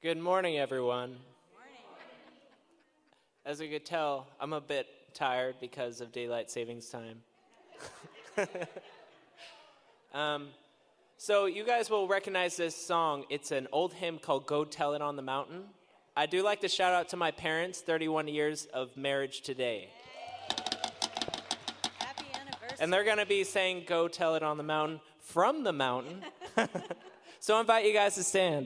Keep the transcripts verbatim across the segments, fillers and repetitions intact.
Good morning, everyone. Morning. As you could tell, I'm a bit tired because of daylight savings time. um, so you guys will recognize this song. It's an old hymn called Go Tell It on the Mountain. I do like to shout out to my parents, thirty-one years of marriage today. Happy anniversary. And they're going to be saying Go Tell It on the Mountain from the mountain. So I invite you guys to stand.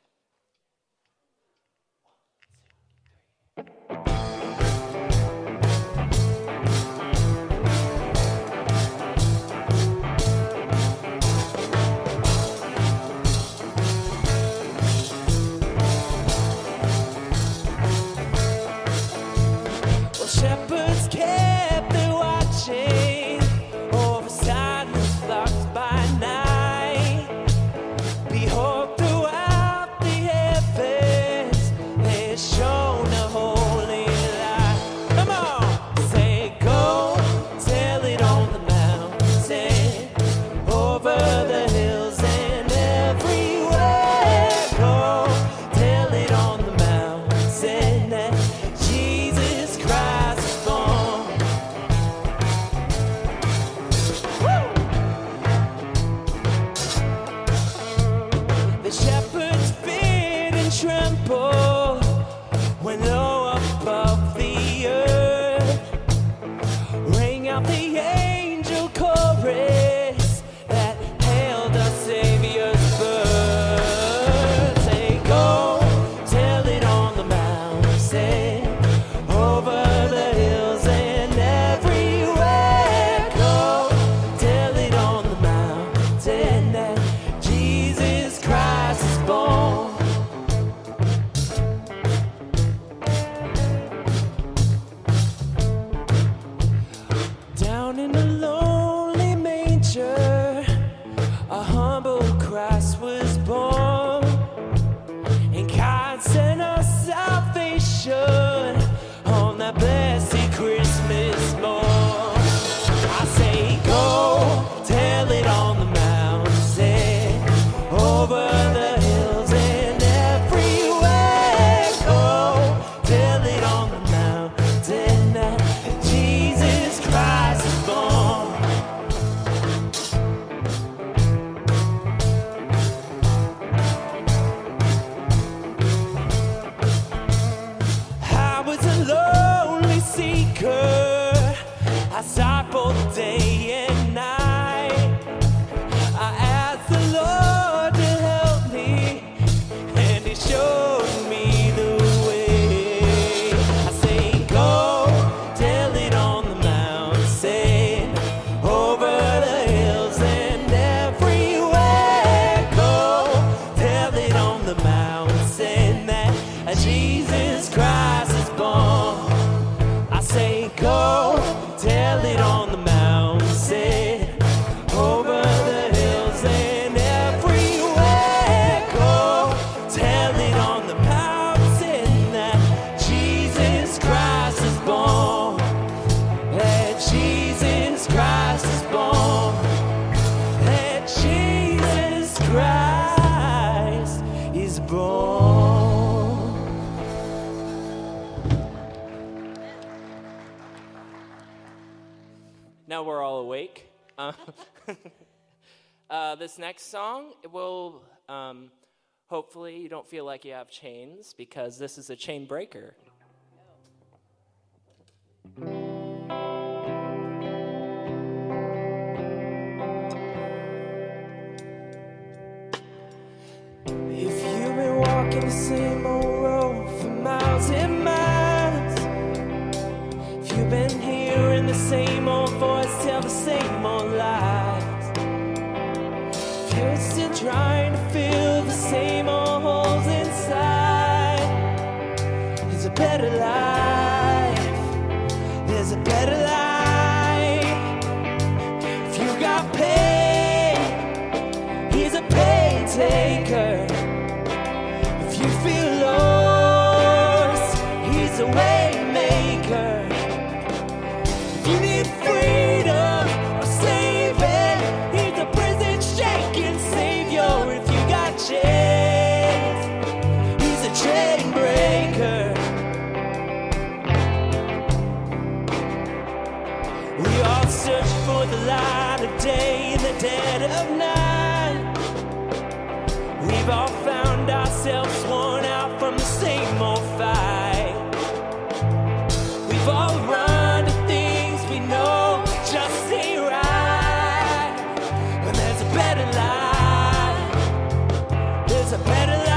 Shepherds kept their watching over silent flocks by night. Behold, throughout the heavens, they shone a holy light. Come on, say, go tell it on the mountain, over the hills and everywhere. Go tell it on the mountain that Jesus Christ is born. Woo! The shepherds feared and trembled when low above the earth rang out the angel chorus that hailed our Savior's birth. Say, go tell it on the mountain, over the hills and everywhere. Go tell it on the mountain that Jesus Christ is born. Down in a lonely manger, a humble Christ was born, and God sent us salvation on that blessed Christmas morn. I say, go tell it on the mountain, over the hills and everywhere. Go tell it on the mountain that Jesus Christ is born. I was a lonely seeker, I sought both day and night. I asked the Lord to help me, and He showed me the way. I say, go tell it on the mountain, over the hills and everywhere. Go tell it on the mountain that Jesus Christ is born. I say, go tell it on the mountain, over the hills and everywhere. Go tell it on the mountain that Jesus Christ is born. That Jesus Christ is born. That Jesus Christ is born. Now we're all awake. Uh, uh, this next song will, um, hopefully you don't feel like you have chains, because this is a chain breaker. If you've been walking the same old road for miles and miles, if you've been hearing the same old voice tell the same old lies, if you're still trying to fill the same old holes inside, there's a better life, there's a better life. If you got pain, he's a pain taker. If you feel lost, he's a way maker. If you need freedom or saving, he's a prison shaking savior. If you got chains, he's a search for the light of day in the dead of night. We've all found ourselves worn out from the same old fight. We've all run to things we know just ain't right. When there's a better life, there's a better life.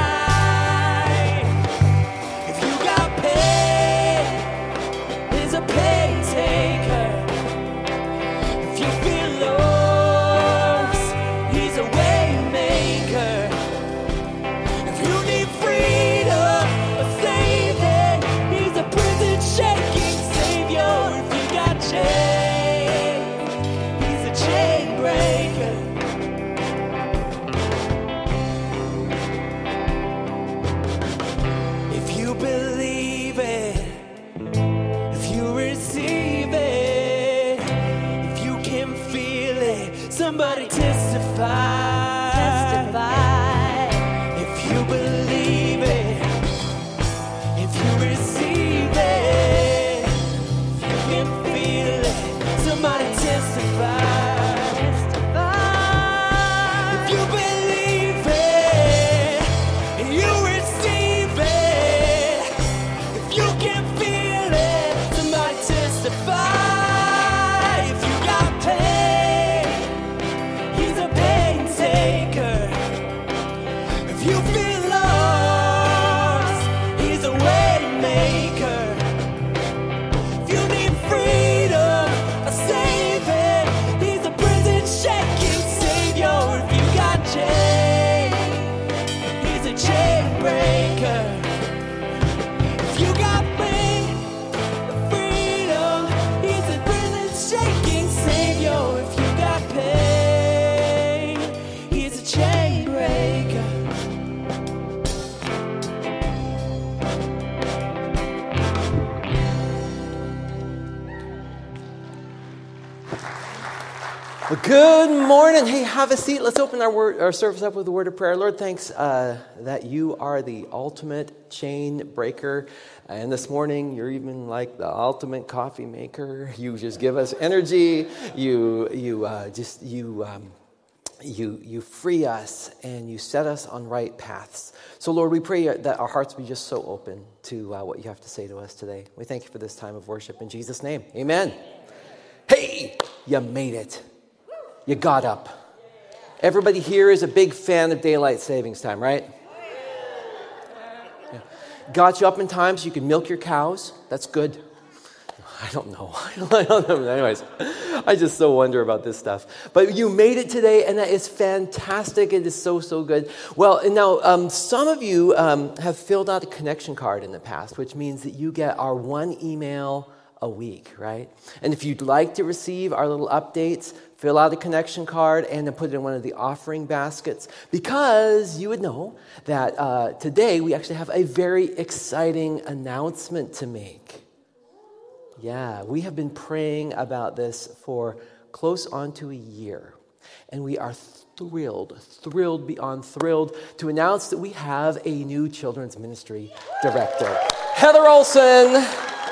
If you got pain, there's a pain taker. If you feel lost, he's a way maker. If you need freedom or saving, he's a prison shaking savior. If you got chains, he's a chain breaker. If you believe it, if you receive it, if you can feel it, somebody testify. If you believe it, if you receive it, if you can feel it, somebody testify. If you believe it, and you receive it, if you can feel it, somebody testify. If you got pain, he's a pain taker. If you feel lost, he's a way maker. If you need freedom or saving, he's a prison shaking savior. If you got chains, he's a chain breaker. If you got pain or freedom, he's a prison shaking savior. If you got pain, he's a chain breaker. Well, good morning. Hey, have a seat. Let's open our word, our service up with a word of prayer. Lord, thanks uh, that you are the ultimate chain breaker. And this morning, you're even like the ultimate coffee maker. You just give us energy. You, you uh, just you. Um, You you free us and you set us on right paths. So, Lord, we pray that our hearts be just so open to uh, what you have to say to us today. We thank you for this time of worship in Jesus' name. Amen. Hey, you made it. You got up. Everybody here is a big fan of daylight savings time, right? Yeah. Got you up in time so you can milk your cows. That's good. I don't know. I don't know. Anyways, I just so wonder about this stuff. But you made it today, and that is fantastic. It is so, so good. Well, and now um, some of you um, have filled out a connection card in the past, which means that you get our one email a week, right? And if you'd like to receive our little updates, fill out a connection card and then put it in one of the offering baskets, because you would know that uh, today we actually have a very exciting announcement to make. Yeah, we have been praying about this for close on to a year. And we are thrilled, thrilled beyond thrilled to announce that we have a new children's ministry director, Heather Olson.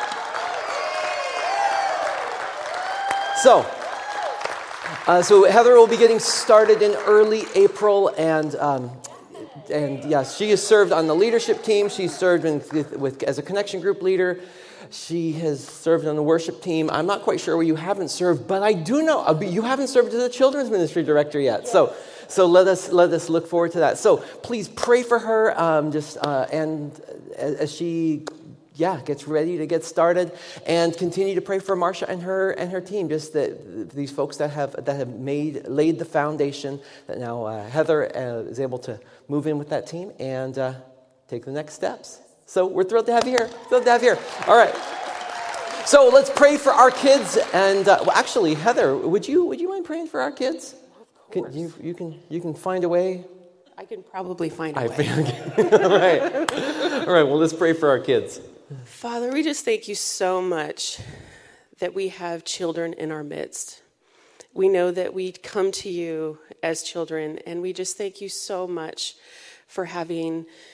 So, uh, so Heather will be getting started in early April, and um, and yes, she has served on the leadership team. She's served in, with, with as a connection group leader. She has served on the worship team. I'm not quite sure where you haven't served, but I do know you haven't served as a children's ministry director yet. So, so let us let us look forward to that. So please pray for her, um, just uh, and as she, yeah, gets ready to get started, and continue to pray for Marsha and her and her team. Just that these folks that have that have made laid the foundation. That now uh, Heather uh, is able to move in with that team and uh, take the next steps. So we're thrilled to have you here. Thrilled to have you here. All right. So let's pray for our kids. And uh, well, actually, Heather, would you would you mind praying for our kids? Of course. Can you you can you can find a way. I can probably find a I way. think. All right. All right. Well, let's pray for our kids. Father, we just thank you so much that we have children in our midst. We know that we come to you as children, and we just thank you so much for having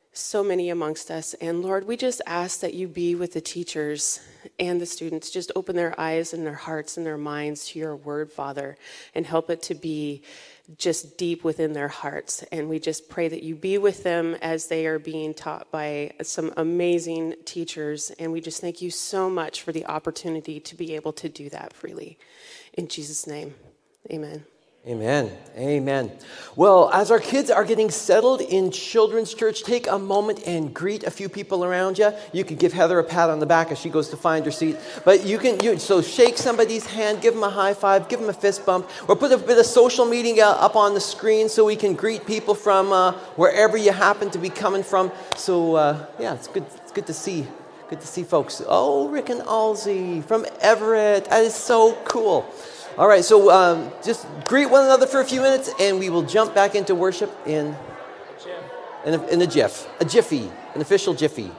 so many amongst us. And Lord, we just ask that you be with the teachers and the students. Just open their eyes and their hearts and their minds to your word, Father, and help it to be just deep within their hearts. And we just pray that you be with them as they are being taught by some amazing teachers. And we just thank you so much for the opportunity to be able to do that freely. In Jesus' name, amen. Amen. Amen. Well, as our kids are getting settled in Children's Church, take a moment and greet a few people around you. You can give Heather a pat on the back as she goes to find her seat. But you can, you, so shake somebody's hand, give them a high five, give them a fist bump, or put a bit of social media up on the screen so we can greet people from uh, wherever you happen to be coming from. So, uh, yeah, it's good. It's good to see. Good to see folks. Oh, Rick and Alzi from Everett. That is so cool. All right, so um, just greet one another for a few minutes, and we will jump back into worship in, in, a, in a jiff, a jiffy, an official jiffy.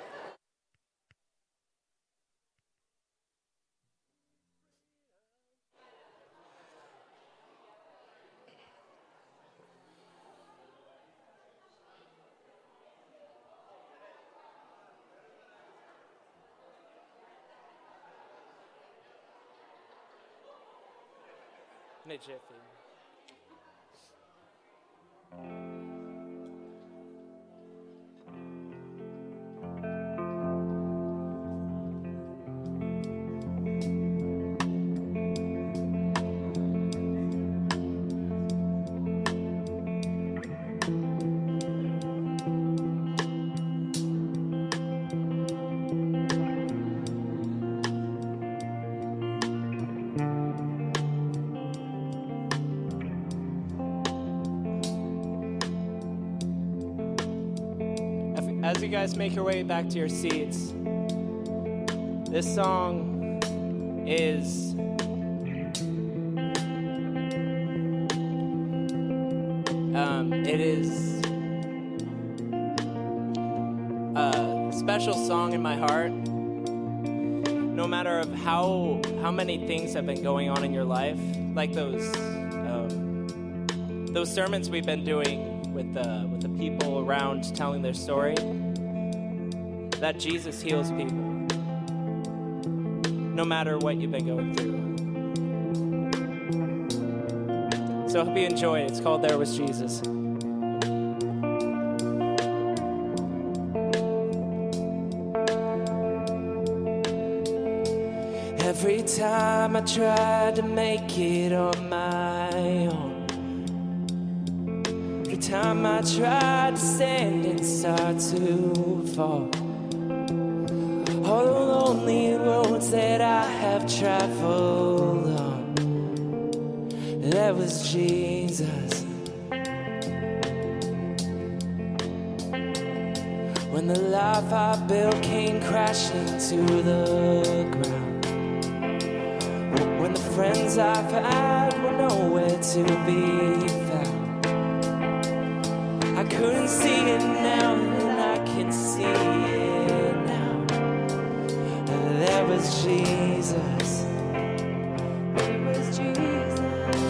In a jiffy. As you guys make your way back to your seats, this song is um, it is a special song in my heart. No matter of how how many things have been going on in your life, like those um, those sermons we've been doing with the with the people around telling their story. That Jesus heals people, no matter what you've been going through. So I hope you enjoy it. It's called There Was Jesus. Every time I tried to make it on my own, every time I tried to stand and start to fall, all the lonely roads that I have traveled on, there was Jesus. When the life I built came crashing to the ground, when the friends I've had were nowhere to be found, I couldn't see it now, and I can see it. There was Jesus. There was Jesus.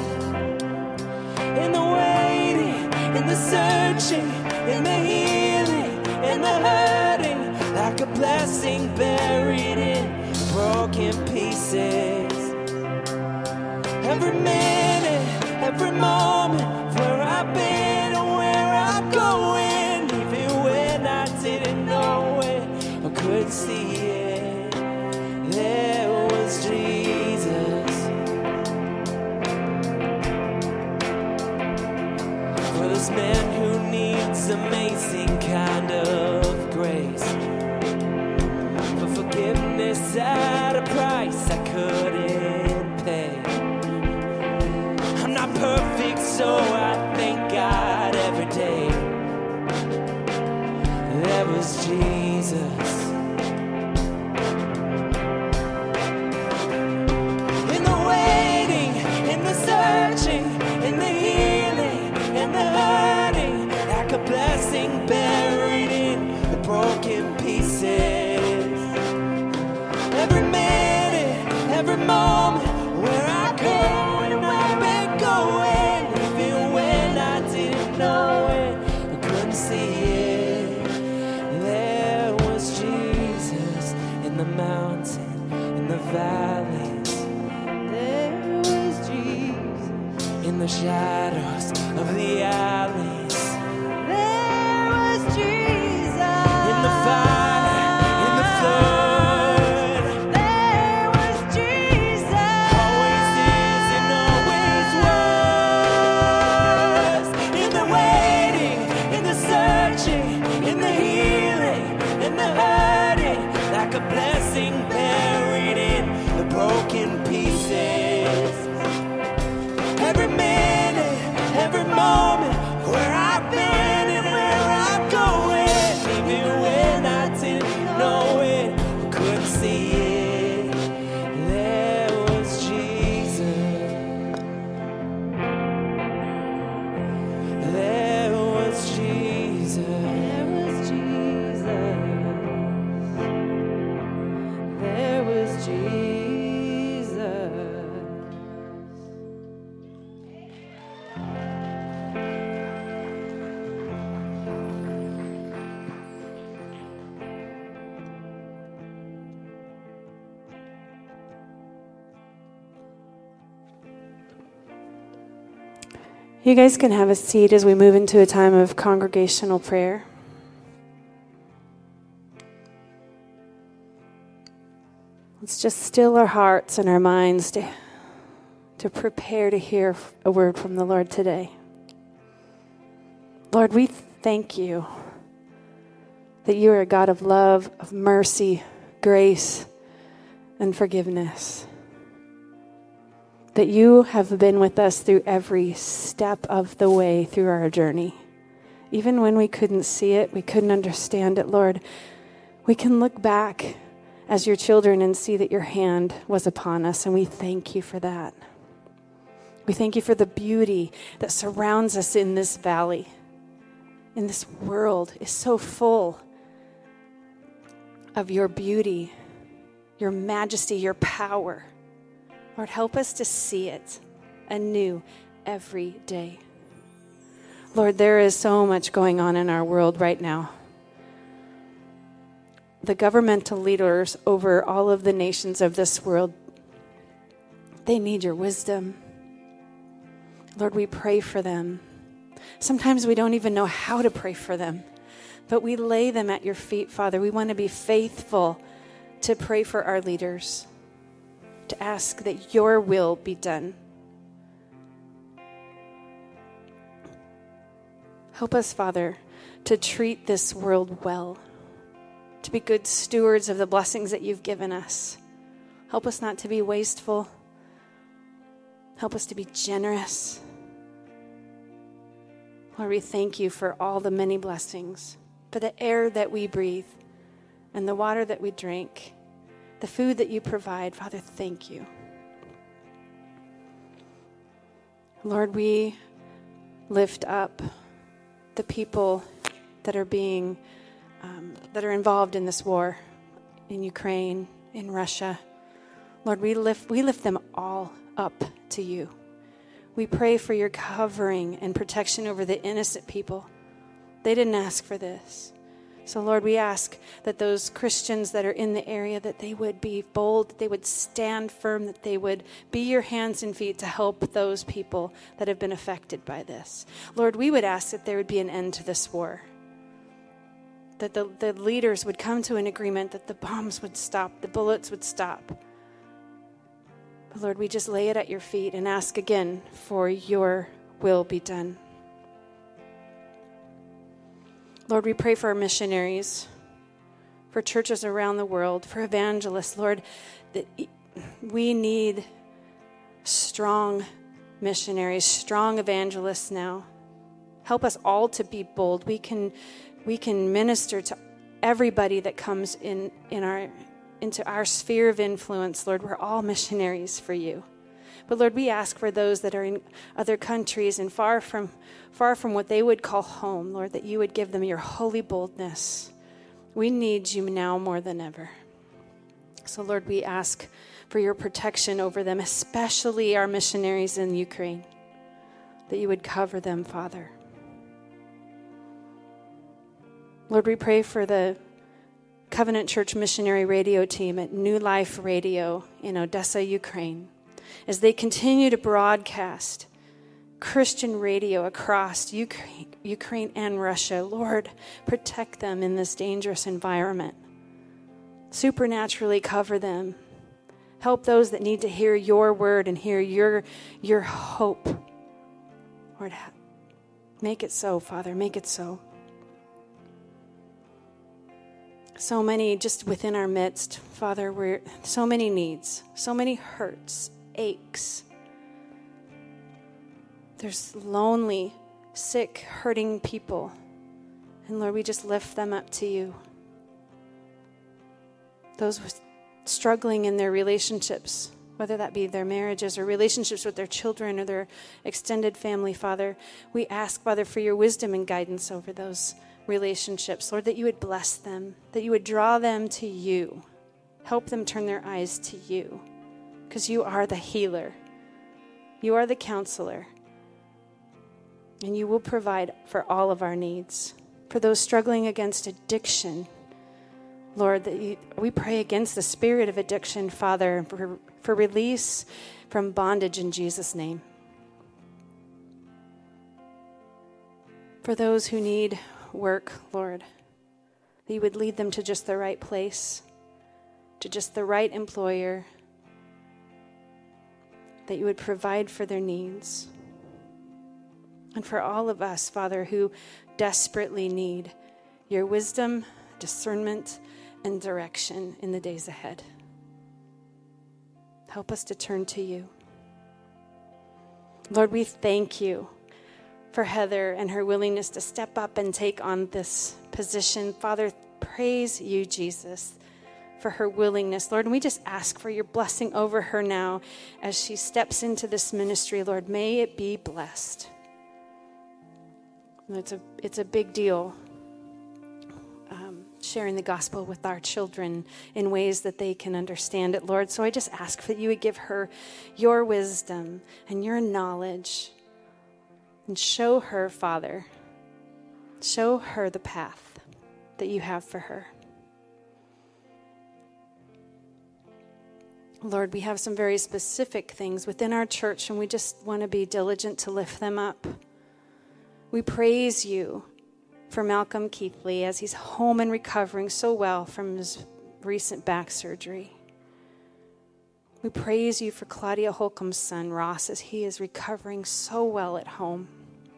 In the waiting, in the searching, in the healing, in the hurting, like a blessing buried in broken pieces. Every minute, every moment, where I've been and where I'm going, even when I didn't know it or couldn't see it. There was Jesus. For this man who needs amazing kind of grace, for forgiveness at a price I couldn't pay. I'm not perfect, so I thank God every day. There was Jesus. In the healing, in the hurting, like a blessing. the shadows of the alleys. There was Jesus in the fire, in the flood. There was Jesus, always is and always was. In the waiting, in the searching, in the healing, in the hurting, like a blessing buried in the broken pieces. Every minute, every moment, where I've been and where I'm going, even when I didn't know it, couldn't see it, there was Jesus. There was Jesus. There was Jesus. There was Jesus. You guys can have a seat as we move into a time of congregational prayer. Let's just still our hearts and our minds to, to prepare to hear a word from the Lord today. Lord, we thank you that you are a God of love, of mercy, grace, and forgiveness. That you have been with us through every step of the way through our journey. Even when we couldn't see it, we couldn't understand it, Lord, we can look back as your children and see that your hand was upon us, and we thank you for that. We thank you for the beauty that surrounds us in this valley. In this world is so full of your beauty, your majesty, your power. Lord, help us to see it anew every day. Lord, there is so much going on in our world right now. The governmental leaders over all of the nations of this world, they need your wisdom. Lord, we pray for them. Sometimes we don't even know how to pray for them, but we lay them at your feet, Father. We want to be faithful to pray for our leaders, to ask that your will be done. Help us, Father, to treat this world well, to be good stewards of the blessings that you've given us. Help us not to be wasteful. Help us to be generous. Lord, we thank you for all the many blessings, for the air that we breathe and the water that we drink, the food that you provide. Father, thank you. Lord, we lift up the people that are being, um, that are involved in this war in Ukraine, in Russia. Lord, we lift, we lift them all up to you. We pray for your covering and protection over the innocent people. They didn't ask for this. So, Lord, we ask that those Christians that are in the area, that they would be bold, that they would stand firm, that they would be your hands and feet to help those people that have been affected by this. Lord, we would ask that there would be an end to this war, that the, the leaders would come to an agreement, that the bombs would stop, the bullets would stop. But Lord, we just lay it at your feet and ask again for your will be done. Lord, we pray for our missionaries, for churches around the world, for evangelists. Lord, that we need strong missionaries, strong evangelists now. Help us all to be bold. We can, we can minister to everybody that comes in, in our, into our sphere of influence. Lord, we're all missionaries for you. But Lord, we ask for those that are in other countries and far from far from what they would call home, Lord, that you would give them your holy boldness. We need you now more than ever. So Lord, we ask for your protection over them, especially our missionaries in Ukraine, that you would cover them, Father. Lord, we pray for the Covenant Church Missionary Radio Team at New Life Radio in Odessa, Ukraine, as they continue to broadcast Christian radio across Ukraine, Ukraine and Russia. Lord, protect them in this dangerous environment. Supernaturally cover them. Help those that need to hear your word and hear your, your hope. Lord, make it so, Father, make it so. So many just within our midst, Father, we're so many needs, so many hurts, aches. There's lonely, sick, hurting people. And Lord, we just lift them up to you. Those struggling in their relationships, whether that be their marriages or relationships with their children or their extended family, Father, we ask, Father, for your wisdom and guidance over those relationships. Lord, that you would bless them, that you would draw them to you. Help them turn their eyes to you, because you are the healer. You are the counselor. And you will provide for all of our needs. For those struggling against addiction, Lord, that you, we pray against the spirit of addiction, Father, for, for release from bondage in Jesus' name. For those who need work, Lord, that you would lead them to just the right place, to just the right employer, that you would provide for their needs. And for all of us, Father, who desperately need your wisdom, discernment, and direction in the days ahead. Help us to turn to you. Lord, we thank you for Heather and her willingness to step up and take on this position. Father, praise you, Jesus, for her willingness. Lord, and we just ask for your blessing over her now as she steps into this ministry. Lord, may it be blessed. It's a, it's a big deal, um, sharing the gospel with our children in ways that they can understand it, Lord. So I just ask that you would give her your wisdom and your knowledge and show her, Father, show her the path that you have for her. Lord, we have some very specific things within our church, and we just want to be diligent to lift them up. We praise you for Malcolm Keithley as he's home and recovering so well from his recent back surgery. We praise you for Claudia Holcomb's son, Ross, as he is recovering so well at home.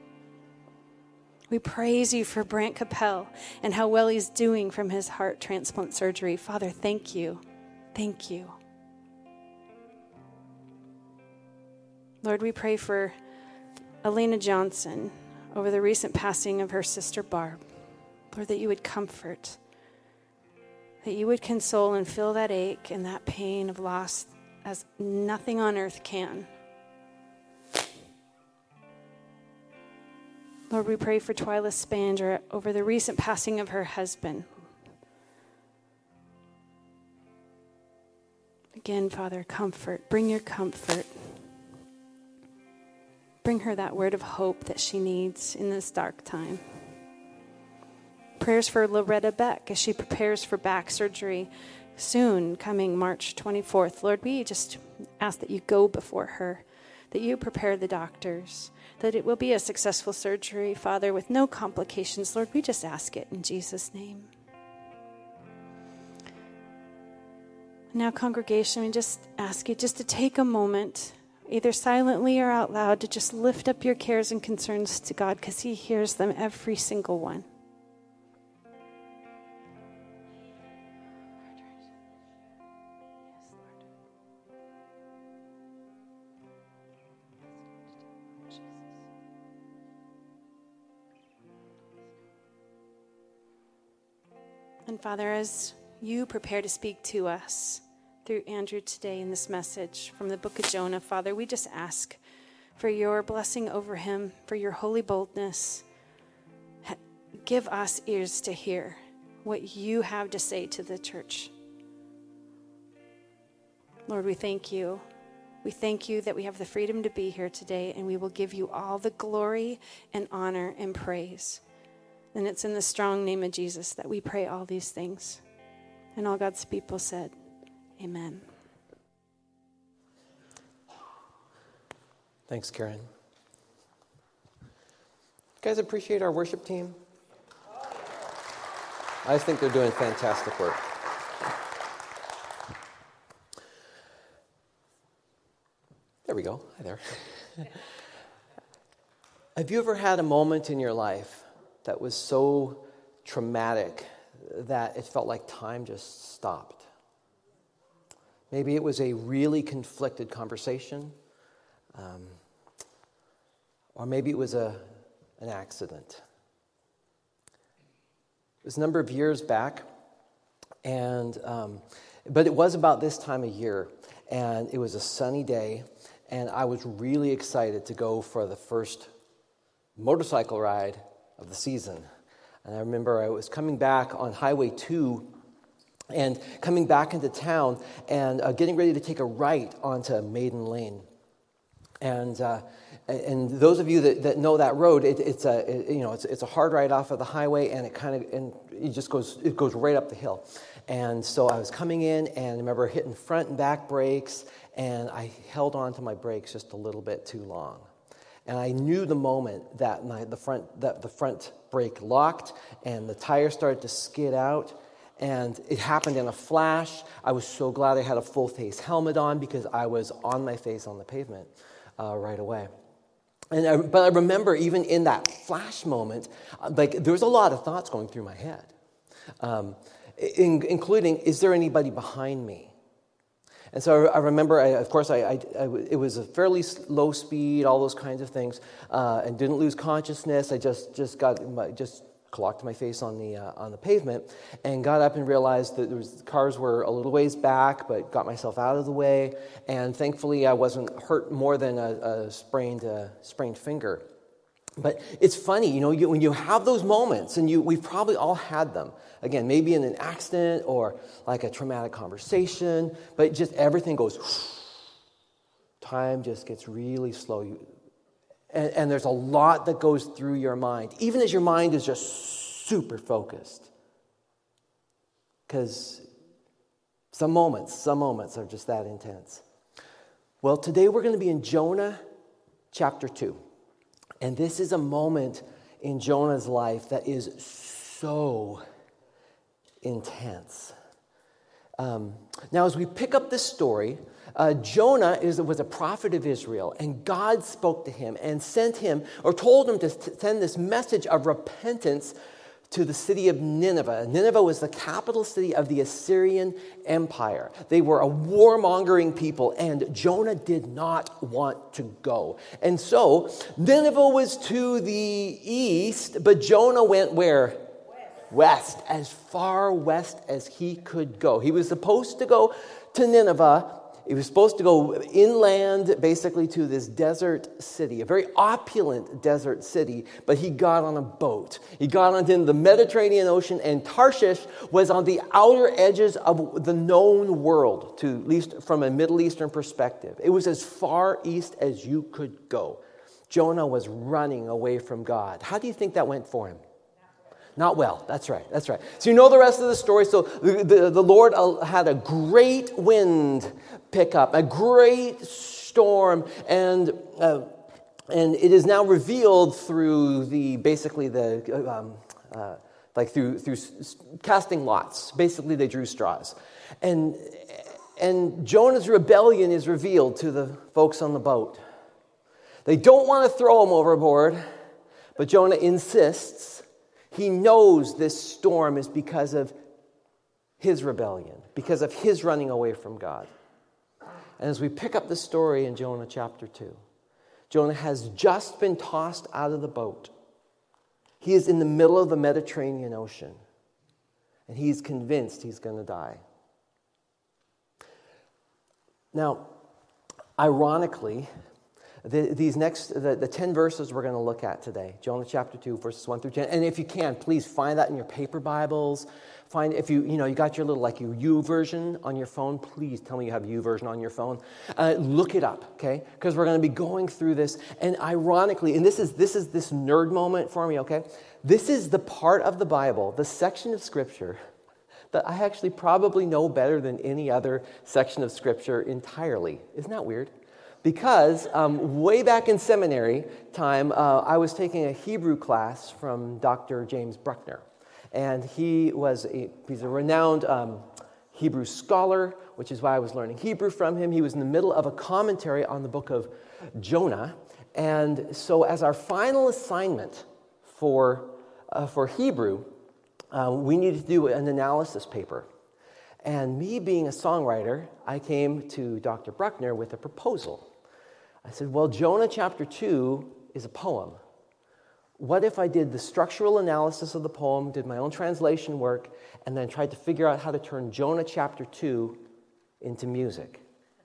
We praise you for Brant Capel and how well he's doing from his heart transplant surgery. Father, thank you. Thank you. Lord, we pray for Elena Johnson over the recent passing of her sister Barb. Lord, that you would comfort, that you would console and fill that ache and that pain of loss as nothing on earth can. Lord, we pray for Twyla Spanger over the recent passing of her husband. Again, Father, comfort. Bring your comfort. Bring her that word of hope that she needs in this dark time. Prayers for Loretta Beck as she prepares for back surgery soon, coming March twenty-fourth. Lord, we just ask that you go before her, that you prepare the doctors, that it will be a successful surgery, Father, with no complications. Lord, we just ask it in Jesus' name. Now, congregation, we just ask you just to take a moment, either silently or out loud, to just lift up your cares and concerns to God, because he hears them, every single one. And Father, as you prepare to speak to us through Andrew today in this message from the book of Jonah, Father, we just ask for your blessing over him, for your holy boldness. Give us ears to hear what you have to say to the church. Lord, we thank you. We thank you that we have the freedom to be here today, and we will give you all the glory and honor and praise. And it's in the strong name of Jesus that we pray all these things. And all God's people said, amen. Thanks, Karen. guys appreciate our worship team? I just think they're doing fantastic work. There we go. Hi there. Have you ever had a moment in your life that was so traumatic that it felt like time just stopped? Maybe it was a really conflicted conversation, um, or maybe it was a an accident. It was a number of years back, and um, but it was about this time of year, and it was a sunny day, and I was really excited to go for the first motorcycle ride of the season. And I remember I was coming back on Highway two and coming back into town and uh, getting ready to take a right onto Maiden Lane. And uh, and those of you that, that know that road, it, it's a it, you know it's it's a hard ride off of the highway, and it kind of and it just goes it goes right up the hill. And so I was coming in, and I remember hitting front and back brakes, and I held on to my brakes just a little bit too long. And I knew the moment that my the front that the front brake locked, and the tire started to skid out. And it happened in a flash. I was so glad I had a full face helmet on because I was on my face on the pavement uh, right away. And I, but I remember even in that flash moment, like there was a lot of thoughts going through my head, um, in, including, is there anybody behind me? And so I, I remember, I, of course, I, I, I, it was a fairly low speed, all those kinds of things, uh, and didn't lose consciousness. I just just got my, just. clocked my face on the uh, on the pavement and got up and realized that there was, cars were a little ways back, but got myself out of the way, and thankfully I wasn't hurt more than a, a sprained uh, sprained finger. But it's funny, you know, you, when you have those moments, and you we've probably all had them. Again, maybe in an accident or like a traumatic conversation, but just everything goes. Time just gets really slow. You, And, and there's a lot that goes through your mind, even as your mind is just super focused. Because some moments, some moments are just that intense. Well, today we're going to be in Jonah chapter two. And this is a moment in Jonah's life that is so intense. Um, now, as we pick up this story, uh, Jonah is, was a prophet of Israel, and God spoke to him and sent him, or told him to send this message of repentance to the city of Nineveh. Nineveh was the capital city of the Assyrian Empire. They were a warmongering people, and Jonah did not want to go. And so, Nineveh was to the east, but Jonah went where? West, as far west as he could go. He was supposed to go to Nineveh. He was supposed to go inland, basically to this desert city, a very opulent desert city, but he got on a boat. He got onto the Mediterranean Ocean, and Tarshish was on the outer edges of the known world, to at least from a Middle Eastern perspective. It was as far east as you could go. Jonah was running away from God. How do you think that went for him? Not well. That's right. That's right. So you know the rest of the story. So the, the, the Lord had a great wind pick up, a great storm, and uh, and it is now revealed through the basically the um, uh, like through through casting lots. Basically, they drew straws, and and Jonah's rebellion is revealed to the folks on the boat. They don't want to throw him overboard, but Jonah insists. He knows this storm is because of his rebellion, because of his running away from God. And as we pick up the story in Jonah chapter two, Jonah has just been tossed out of the boat. He is in the middle of the Mediterranean Ocean, and he's convinced he's going to die. Now, ironically, The, these next, the, the ten verses we're going to look at today, Jonah chapter two, verses one through ten. And if you can, please find that in your paper Bibles. Find, if you, you know, you got your little, like your U version on your phone, please tell me you have U version on your phone. Uh, look it up, okay? Because we're going to be going through this. And ironically, and this is, this is this nerd moment for me, okay? This is the part of the Bible, the section of Scripture, that I actually probably know better than any other section of Scripture entirely. Isn't that weird? Because um, way back in seminary time, uh, I was taking a Hebrew class from Doctor James Bruckner. And he was a, he's a renowned um, Hebrew scholar, which is why I was learning Hebrew from him. He was in the middle of a commentary on the book of Jonah. And so as our final assignment for, uh, for Hebrew, uh, we needed to do an analysis paper. And me being a songwriter, I came to Doctor Bruckner with a proposal. I said, well, Jonah chapter two is a poem. What if I did the structural analysis of the poem, did my own translation work, and then tried to figure out how to turn Jonah chapter two into music?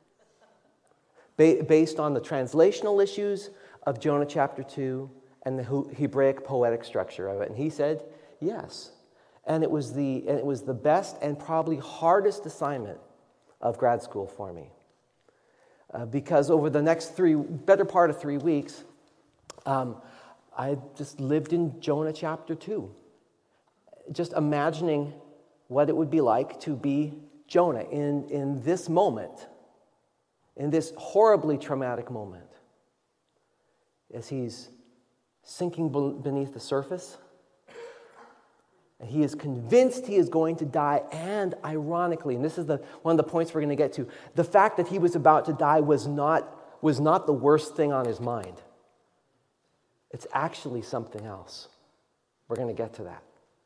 Ba- based on the translational issues of Jonah chapter two and the Hebraic poetic structure of it. And he said, yes. And it was the and it was the best and probably hardest assignment of grad school for me. Uh, because over the next three, better part of three weeks, um, I just lived in Jonah chapter two. Just imagining what it would be like to be Jonah in, in this moment, in this horribly traumatic moment, as he's sinking beneath the surface. And he is convinced he is going to die, and ironically, and this is the one of the points we're going to get to, the fact that he was about to die was not, was not the worst thing on his mind. It's actually something else. We're going to get to that.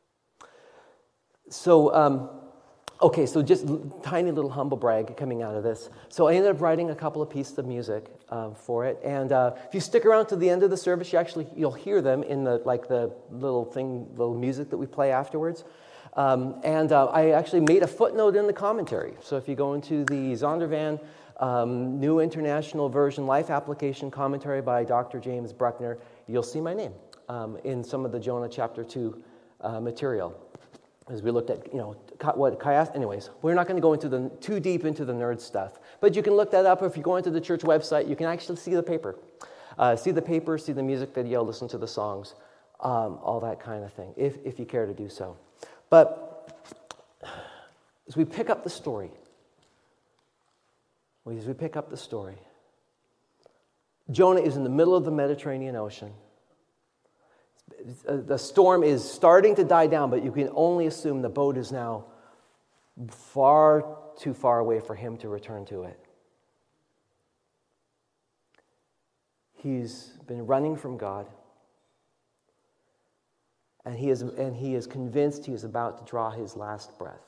So, um, okay, so just tiny little humble brag coming out of this. So I ended up writing a couple of pieces of music uh, for it, and uh, if you stick around to the end of the service, you actually you'll hear them in the like the little thing, little music that we play afterwards. Um, and uh, I actually made a footnote in the commentary. So if you go into the Zondervan um, New International Version Life Application Commentary by Doctor James Bruckner, you'll see my name um, in some of the Jonah chapter two uh, material. As we looked at, you know, what Chiastic, anyways, we're not going to go into the too deep into the nerd stuff, but you can look that up. If you go into the church website, you can actually see the paper, uh, see the paper, see the music video, listen to the songs, um, all that kind of thing, if if you care to do so. But as we pick up the story, as we pick up the story, Jonah is in the middle of the Mediterranean Ocean. The storm is starting to die down, but you can only assume the boat is now far too far away for him to return to it. He's been running from God, and he is and he is convinced he is about to draw his last breath.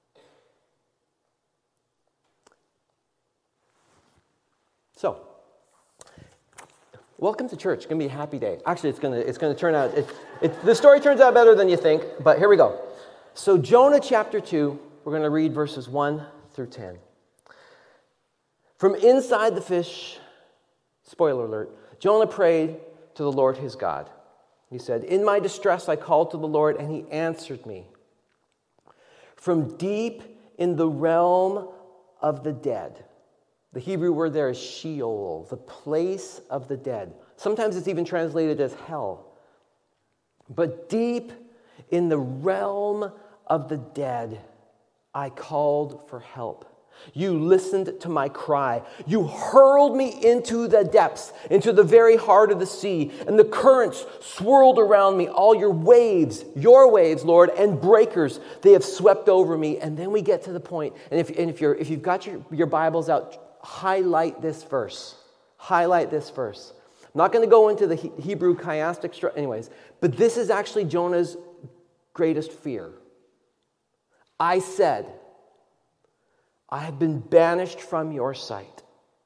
So, welcome to church. It's going to be a happy day. Actually, it's going to it's going to turn out, it, it, the story turns out better than you think, but here we go. So Jonah chapter two, we're going to read verses one through ten. From inside the fish, spoiler alert, Jonah prayed to the Lord his God. He said, "In my distress I called to the Lord, and he answered me. From deep in the realm of the dead." The Hebrew word there is Sheol, the place of the dead. Sometimes it's even translated as hell. But deep in the realm of the dead, I called for help. You listened to my cry. You hurled me into the depths, into the very heart of the sea, and the currents swirled around me. All your waves, your waves, Lord, and breakers, they have swept over me. And then we get to the point, and if, and if, you're, if you've got your, your Bibles out, highlight this verse. Highlight this verse. I'm not going to go into the Hebrew chiastic structure, anyways, but this is actually Jonah's greatest fear. I said, I have been banished from your sight.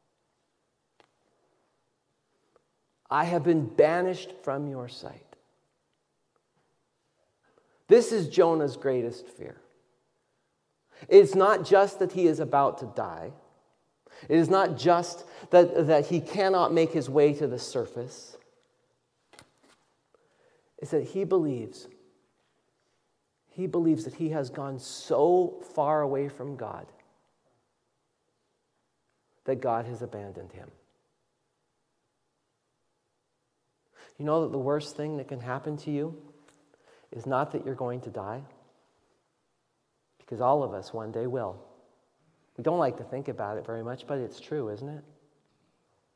I have been banished from your sight. This is Jonah's greatest fear. It's not just that he is about to die. It is not just that, that he cannot make his way to the surface. It's that he believes, he believes that he has gone so far away from God that God has abandoned him. You know that the worst thing that can happen to you is not that you're going to die, because all of us one day will. We don't like to think about it very much, but it's true, isn't it?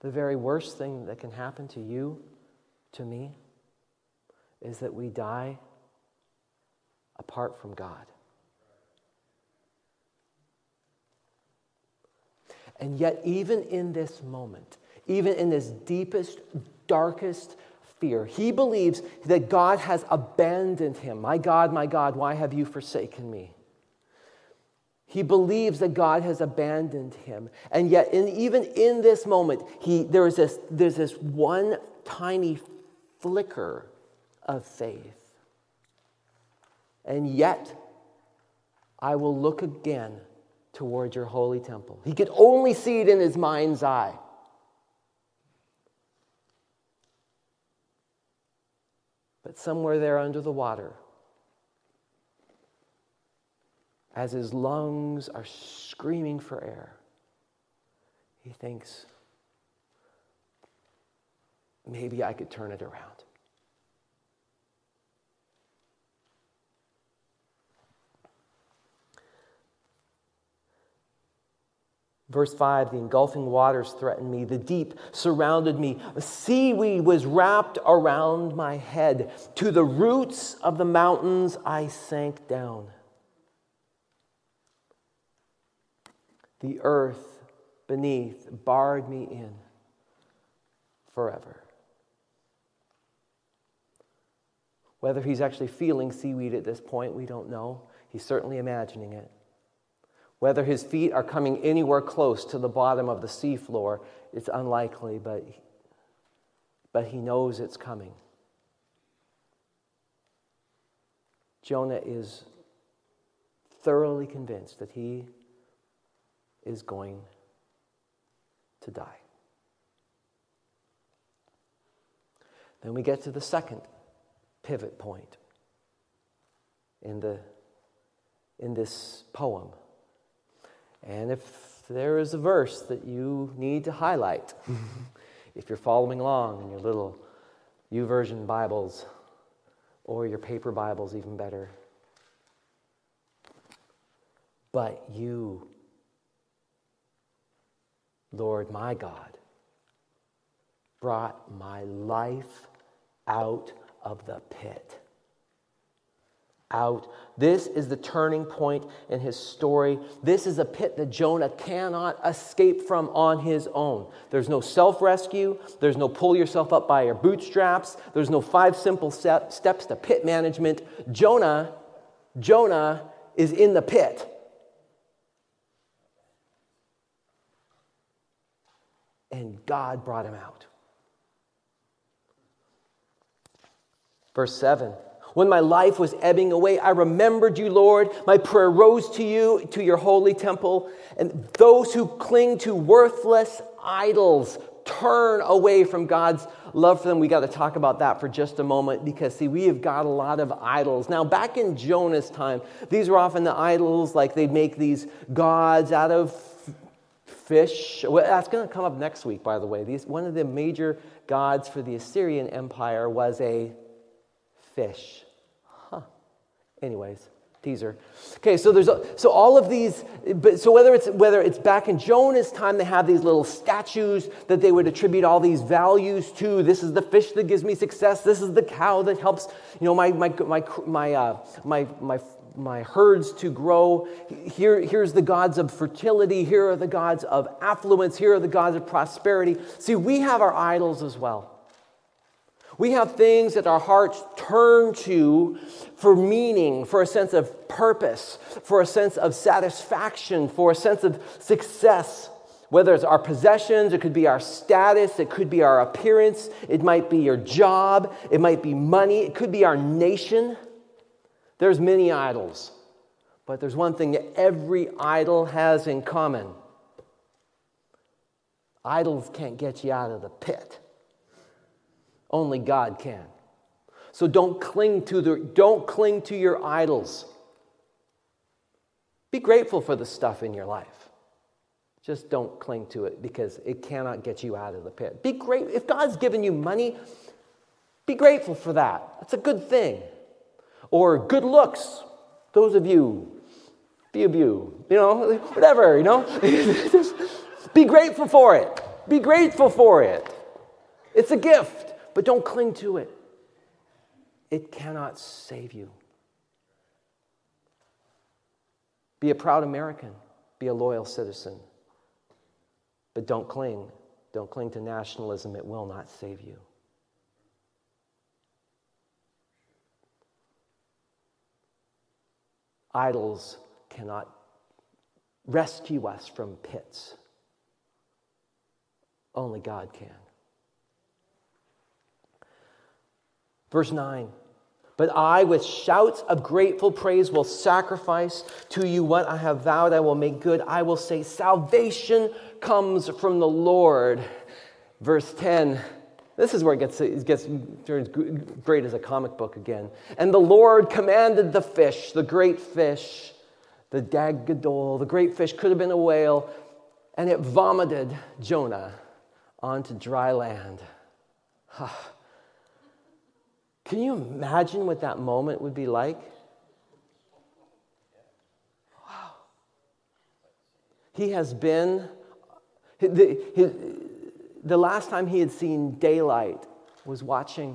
The very worst thing that can happen to you, to me, is that we die apart from God. And yet, even in this moment, even in this deepest, darkest fear, he believes that God has abandoned him. My God, my God, why have you forsaken me? He believes that God has abandoned him. And yet, in, even in this moment, he, there is this, there's this one tiny flicker of faith. And yet, I will look again toward your holy temple. He could only see it in his mind's eye. But somewhere there under the water, as his lungs are screaming for air, he thinks, maybe I could turn it around. Verse five, the engulfing waters threatened me. The deep surrounded me. Seaweed was wrapped around my head. To the roots of the mountains I sank down. The earth beneath barred me in forever. Whether he's actually feeling seaweed at this point, we don't know. He's certainly imagining it. Whether his feet are coming anywhere close to the bottom of the seafloor, it's unlikely, but, but he knows it's coming. Jonah is thoroughly convinced that he is going to die. Then we get to the second pivot point in the in this poem. And if there is a verse that you need to highlight, if you're following along in your little YouVersion Bibles or your paper Bibles, even better. But you, Lord my God, brought my life out of the pit. Out. This is the turning point in his story. This is a pit that Jonah cannot escape from on his own. There's no self-rescue. There's no pull yourself up by your bootstraps. There's no five simple step, steps to pit management. Jonah, Jonah is in the pit. And God brought him out. Verse seven. When my life was ebbing away, I remembered you, Lord. My prayer rose to you, to your holy temple. And those who cling to worthless idols turn away from God's love for them. We got to talk about that for just a moment because, see, we have got a lot of idols. Now, back in Jonah's time, these were often the idols, like they'd make these gods out of fish. Well, that's going to come up next week, by the way. These, one of the major gods for the Assyrian Empire was a fish. Huh. Anyways, teaser. Okay, so there's a, so all of these, but so whether it's whether it's back in Jonah's time, they have these little statues that they would attribute all these values to. This is the fish that gives me success. This is the cow that helps, you know, my my my my uh, my my my herds to grow. Here, here's the gods of fertility. Here are the gods of affluence. Here are the gods of prosperity. See, we have our idols as well. We have things that our hearts turn to for meaning, for a sense of purpose, for a sense of satisfaction, for a sense of success. Whether it's our possessions, it could be our status, it could be our appearance, it might be your job, it might be money, it could be our nation. There's many idols, but there's one thing that every idol has in common. Idols can't get you out of the pit. Only God can. So don't cling to the don't cling to your idols. Be grateful for the stuff in your life. Just don't cling to it because it cannot get you out of the pit. Be great if God's given you money, be grateful for that. That's a good thing. Or good looks. Those of you, few of you, you know, whatever, you know. Just be grateful for it. Be grateful for it. It's a gift, but don't cling to it. It cannot save you. Be a proud American. Be a loyal citizen. But don't cling. Don't cling to nationalism. It will not save you. Idols cannot rescue us from pits. Only God can. Verse nine. But I, with shouts of grateful praise, will sacrifice to you what I have vowed. I will make good. I will say, salvation comes from the Lord. Verse ten. This is where it gets, it gets turns great as a comic book again. And the Lord commanded the fish, the great fish, the Dag Gadol, the great fish, could have been a whale, and it vomited Jonah onto dry land. Can you imagine what that moment would be like? Wow. He has been, the, his, the last time he had seen daylight was watching,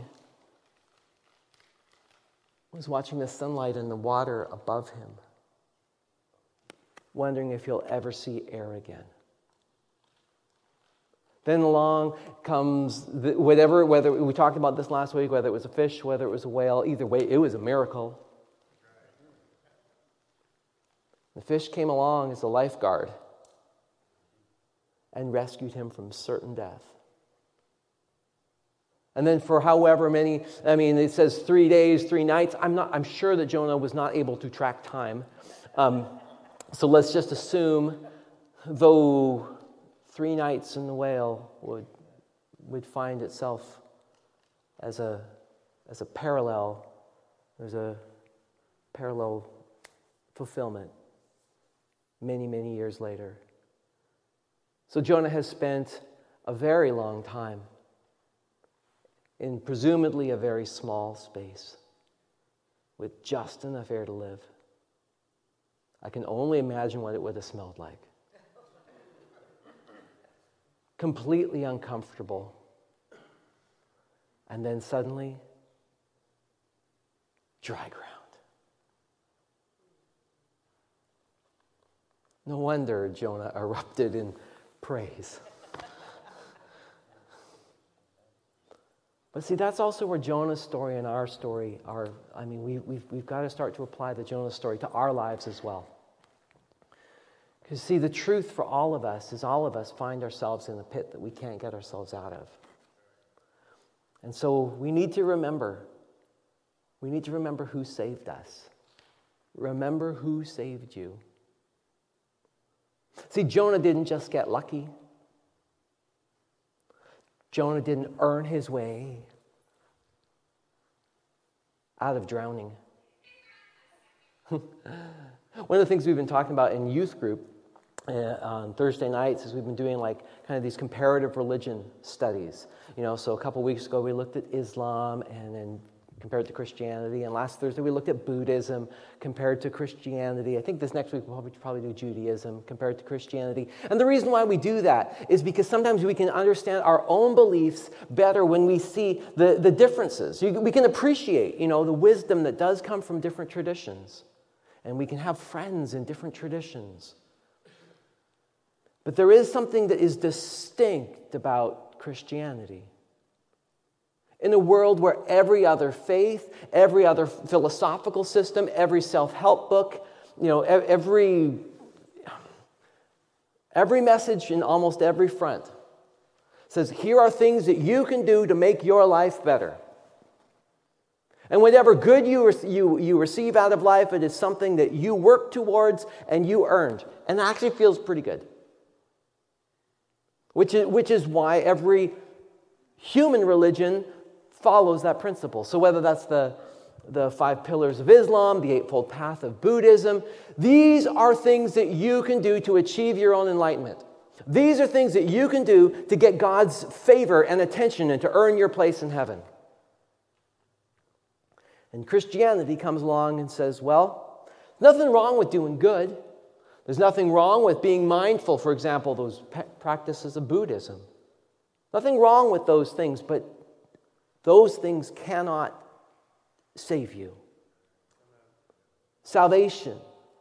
was watching the sunlight and the water above him, wondering if he'll ever see air again. Then along comes the, whatever, whether we talked about this last week, whether it was a fish, whether it was a whale, either way, it was a miracle. The fish came along as a lifeguard and rescued him from certain death. And then for however many, I mean, it says three days, three nights. I'm not. I'm sure that Jonah was not able to track time. Um, so let's just assume, though. Three nights in the whale would would find itself as a as a parallel. There's a parallel fulfillment many, many years later. So Jonah has spent a very long time in presumably a very small space with just enough air to live. I can only imagine what it would have smelled like. Completely uncomfortable. And then suddenly, dry ground. No wonder Jonah erupted in praise. But see, that's also where Jonah's story and our story are. I mean, we, we've, we've got to start to apply the Jonah story to our lives as well. Because see, the truth for all of us is all of us find ourselves in a pit that we can't get ourselves out of. And so we need to remember, we need to remember who saved us. Remember who saved you. See, Jonah didn't just get lucky. Jonah didn't earn his way out of drowning. One of the things we've been talking about in youth group Uh, on Thursday nights is we've been doing like kind of these comparative religion studies. You know, so a couple weeks ago we looked at Islam and then compared to Christianity, and last Thursday we looked at Buddhism compared to Christianity. I think this next week we'll probably, probably do Judaism compared to Christianity. And the reason why we do that is because sometimes we can understand our own beliefs better when we see the, the differences. You, we can appreciate, you know, the wisdom that does come from different traditions. And we can have friends in different traditions. But there is something that is distinct about Christianity. In a world where every other faith, every other philosophical system, every self-help book, you know, every, every message in almost every front says, here are things that you can do to make your life better. And whatever good you, you, you receive out of life, it is something that you work towards and you earned. And it actually feels pretty good. Which is, which is why every human religion follows that principle. So whether that's the, the five pillars of Islam, the eightfold path of Buddhism, these are things that you can do to achieve your own enlightenment. These are things that you can do to get God's favor and attention and to earn your place in heaven. And Christianity comes along and says, well, nothing wrong with doing good. There's nothing wrong with being mindful, for example, those practices of Buddhism. Nothing wrong with those things, but those things cannot save you. Salvation,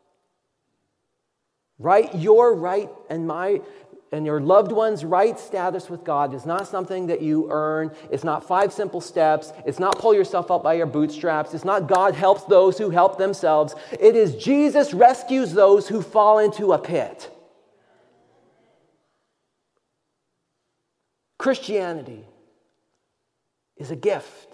right? Your right and my and your loved one's right status with God is not something that you earn. It's not five simple steps. It's not pull yourself up by your bootstraps. It's not God helps those who help themselves. It is Jesus rescues those who fall into a pit. Christianity is a gift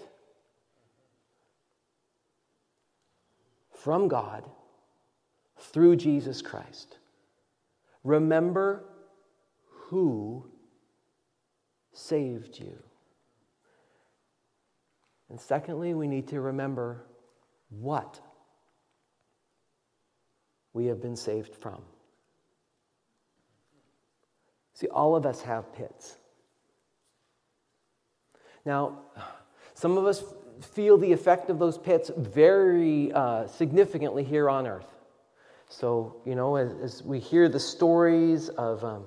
from God through Jesus Christ. Remember who saved you. And secondly, we need to remember what we have been saved from. See, all of us have pits. Now, some of us feel the effect of those pits very uh, significantly here on earth. So, you know, as, as we hear the stories of um,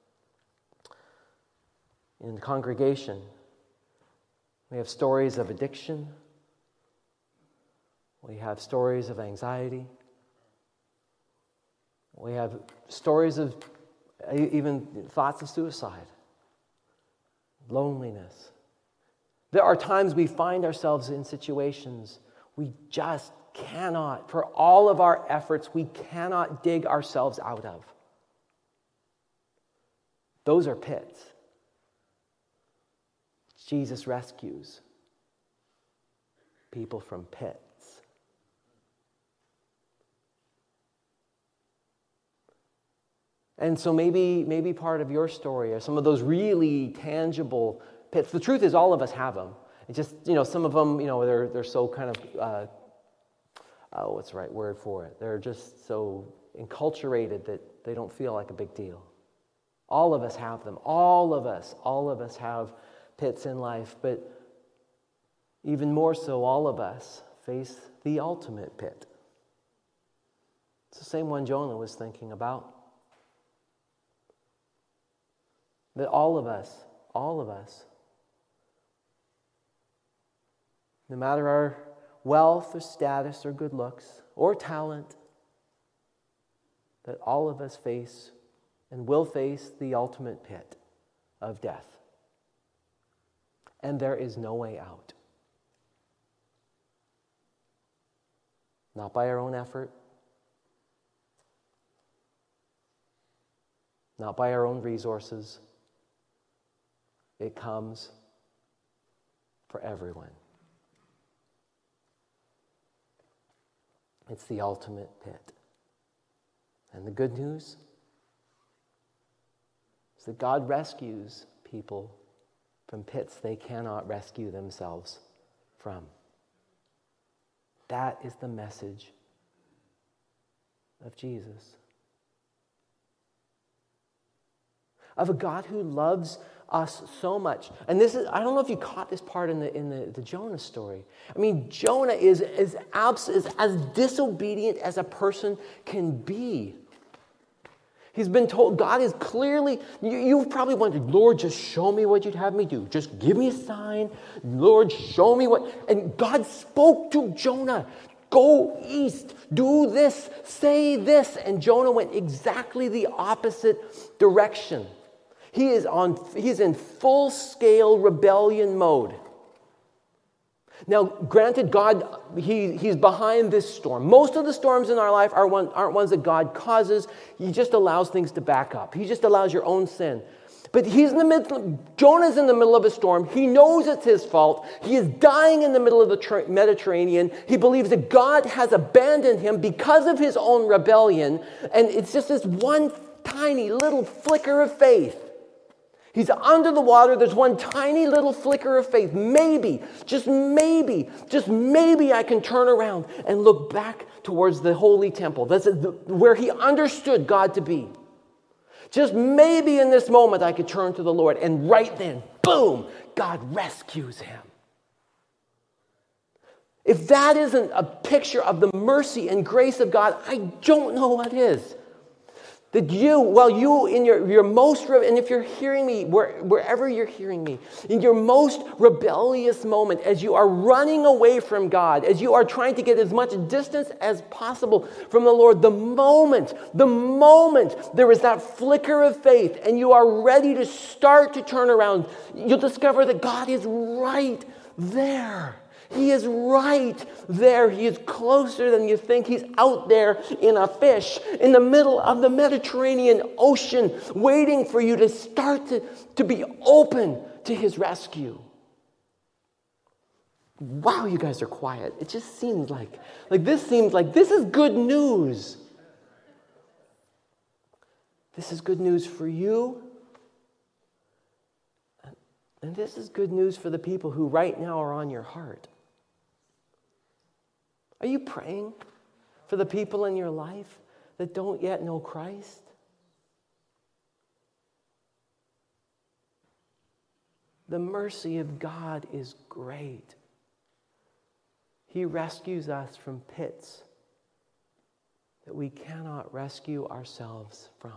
in the congregation, we have stories of addiction. We have stories of anxiety. We have stories of even thoughts of suicide, loneliness. There are times we find ourselves in situations we just cannot, for all of our efforts, we cannot dig ourselves out of. Those are pits. Jesus rescues people from pits. And so maybe, maybe part of your story are some of those really tangible pits. The truth is, all of us have them. It's just, you know, some of them, you know, they're they're so kind of, uh, oh, what's the right word for it? They're just so enculturated that they don't feel like a big deal. All of us have them. All of us, all of us have pits in life, but even more so, all of us face the ultimate pit. It's the same one Jonah was thinking about. That all of us, all of us, no matter our wealth or status or good looks or talent, that all of us face and will face the ultimate pit of death. And there is no way out. Not by our own effort, not by our own resources. It comes for everyone. It's the ultimate pit. And the good news is that God rescues people from pits they cannot rescue themselves from. That is the message of Jesus. Of a God who loves us so much. And this is, I don't know if you caught this part in the in the, the Jonah story. I mean, Jonah is, is, abs, is as disobedient as a person can be. He's been told, God is clearly, you, you've probably wondered, Lord, just show me what you'd have me do. Just give me a sign. Lord, show me what. And God spoke to Jonah. Go east, do this, say this. And Jonah went exactly the opposite direction. He is on. He's in full-scale rebellion mode. Now, granted, God, he, He's behind this storm. Most of the storms in our life are one, aren't ones that God causes. He just allows things to back up. He just allows your own sin. But he's in the middle, Jonah's in the middle of a storm. He knows it's his fault. He is dying in the middle of the tra- Mediterranean. He believes that God has abandoned him because of his own rebellion. And it's just this one tiny little flicker of faith. He's under the water. There's one tiny little flicker of faith. Maybe, just maybe, just maybe I can turn around and look back towards the holy temple. That's where he understood God to be. Just maybe in this moment I could turn to the Lord. And right then, boom, God rescues him. If that isn't a picture of the mercy and grace of God, I don't know what is. That you, while you in your, your most, and if you're hearing me, where, wherever you're hearing me, in your most rebellious moment, as you are running away from God, as you are trying to get as much distance as possible from the Lord, the moment, the moment there is that flicker of faith and you are ready to start to turn around, you'll discover that God is right there. He is right there. He is closer than you think. He's out there in a fish in the middle of the Mediterranean Ocean waiting for you to start to, to be open to his rescue. Wow, you guys are quiet. It just seems like, like this seems like this is good news. This is good news for you. And this is good news for the people who right now are on your heart. Are you praying for the people in your life that don't yet know Christ? The mercy of God is great. He rescues us from pits that we cannot rescue ourselves from.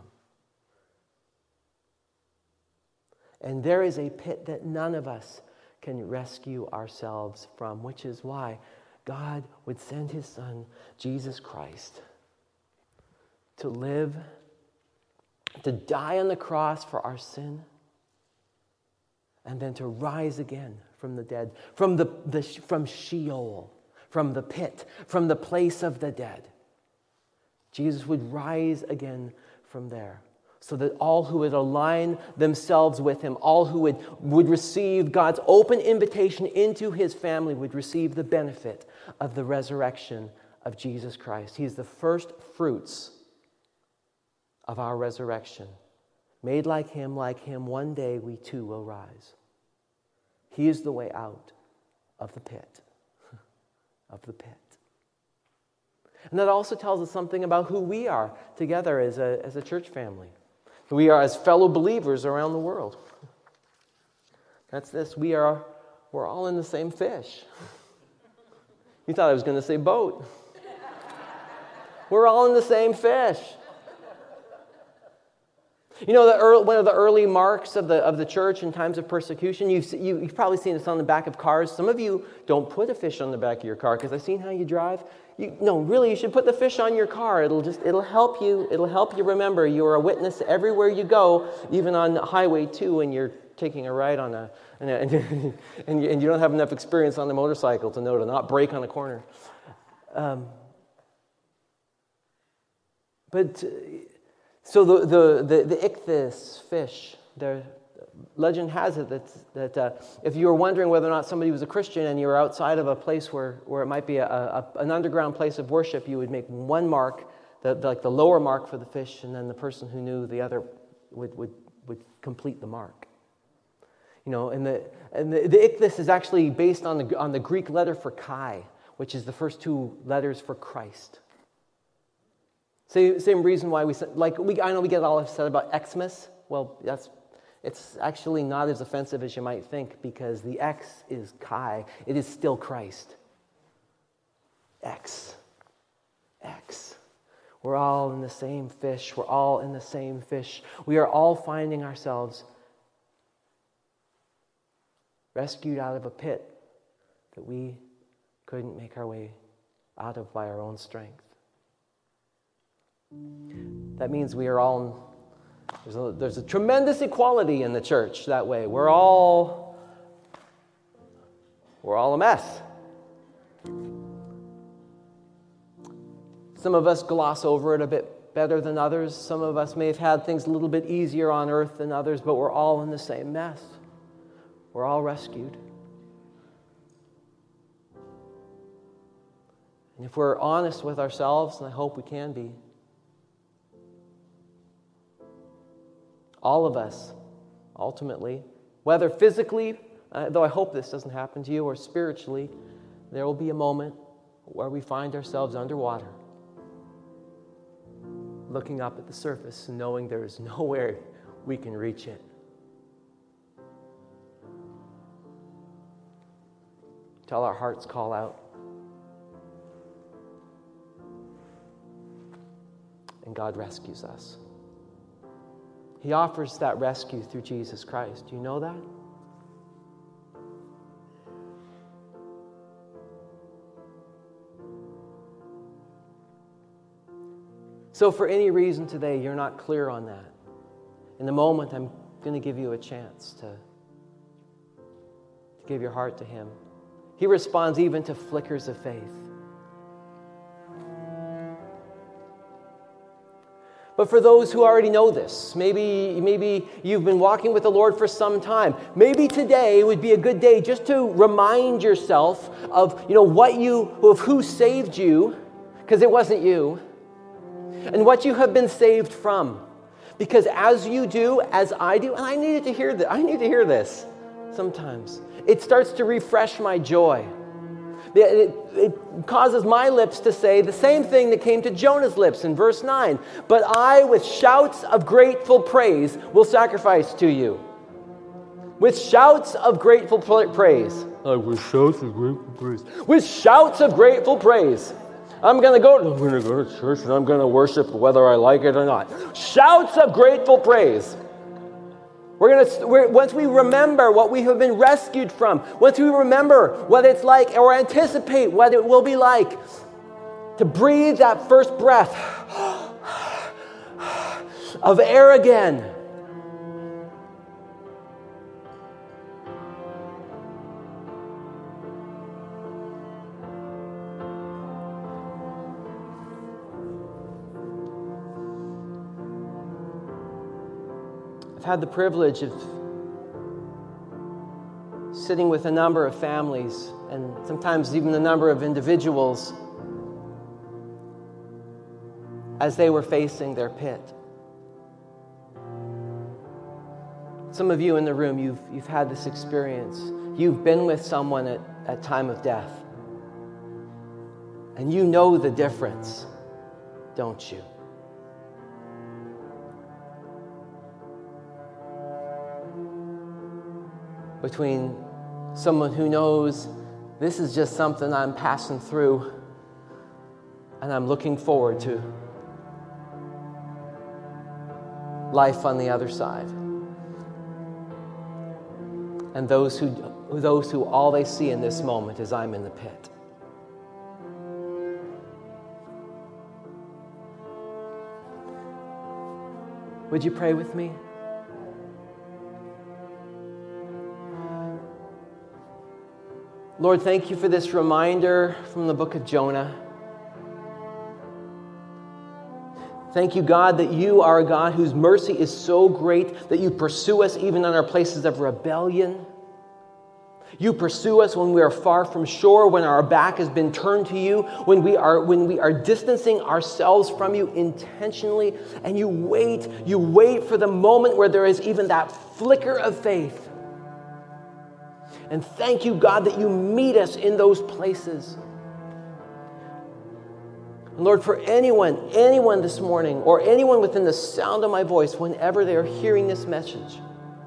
And there is a pit that none of us can rescue ourselves from, which is why God would send his Son, Jesus Christ, to live, to die on the cross for our sin, and then to rise again from the dead, from the, the from Sheol, from the pit, from the place of the dead. Jesus would rise again from there, so that all who would align themselves with him, all who would, would receive God's open invitation into his family, would receive the benefit of the resurrection of Jesus Christ. He is the first fruits of our resurrection. Made like him, like him, one day we too will rise. He is the way out of the pit, of the pit. And that also tells us something about who we are together as a, as a church family. We are as fellow believers around the world. That's this. We are, we're all in the same fish. You thought I was going to say boat. We're all in the same fish. You know, the early, one of the early marks of the of the church in times of persecution, you've, you, you've probably seen this on the back of cars. Some of you don't put a fish on the back of your car because I've seen how you drive. You, no, really, you should put the fish on your car. It'll just it'll help you. It'll help you remember you are a witness everywhere you go, even on Highway two when you're taking a ride on a and, and, and, you, and you don't have enough experience on the motorcycle to know to not brake on a corner. Um, but. Uh, So the the the, the ichthys fish, the legend has it that that uh, if you were wondering whether or not somebody was a Christian and you were outside of a place where, where it might be a, a, an underground place of worship, you would make one mark, the, the, like the lower mark for the fish, and then the person who knew the other would would, would complete the mark. You know, and the and the, the ichthys is actually based on the on the Greek letter for Chi, which is the first two letters for Christ. Same, same reason why we like we I know we get all upset about Xmas. Well, that's it's actually not as offensive as you might think because the X is Chi. It is still Christ. X. X. We're all in the same fish. We're all in the same fish. We are all finding ourselves rescued out of a pit that we couldn't make our way out of by our own strength. That means we are all, there's a, there's a tremendous equality in the church that way. We're all, we're all a mess. Some of us gloss over it a bit better than others. Some of us may have had things a little bit easier on earth than others, but we're all in the same mess. We're all rescued. And if we're honest with ourselves, and I hope we can be, all of us, ultimately, whether physically, uh, though I hope this doesn't happen to you, or spiritually, there will be a moment where we find ourselves underwater, looking up at the surface and knowing there is nowhere we can reach it. Till our hearts call out. And God rescues us. He offers that rescue through Jesus Christ. Do you know that? So for any reason today you're not clear on that, in a moment I'm going to give you a chance to, to give your heart to Him. He responds even to flickers of faith. But for those who already know this, maybe, maybe you've been walking with the Lord for some time. Maybe today would be a good day just to remind yourself of, you know, what you, of who saved you, because it wasn't you, and what you have been saved from. Because as you do, as I do, and I needed to hear this, I need to hear this sometimes, it starts to refresh my joy. It, it causes my lips to say the same thing that came to Jonah's lips in verse nine. But I, with shouts of grateful praise, will sacrifice to you. With shouts of grateful praise. Uh, with shouts of grateful praise. With shouts of grateful praise. I'm going to go I'm going to go to church and I'm going to worship whether I like it or not. Shouts of grateful praise. We're going to, we're, once we remember what we have been rescued from, once we remember what it's like or anticipate what it will be like to breathe that first breath of air again. Had the privilege of sitting with a number of families and sometimes even a number of individuals as they were facing their pit. Some of you in the room, you've, you've had this experience. You've been with someone at, at time of death. And you know the difference, don't you? Between someone who knows this is just something I'm passing through and I'm looking forward to life on the other side, and those who those who all they see in this moment is I'm in the pit. Would you pray with me? Lord, thank you for this reminder from the book of Jonah. Thank you, God, that you are a God whose mercy is so great that you pursue us even in our places of rebellion. You pursue us when we are far from shore, when our back has been turned to you, when we are when we are distancing ourselves from you intentionally, and you wait, you wait for the moment where there is even that flicker of faith. And thank you, God, that you meet us in those places. And Lord, for anyone, anyone this morning, or anyone within the sound of my voice, whenever they are hearing this message,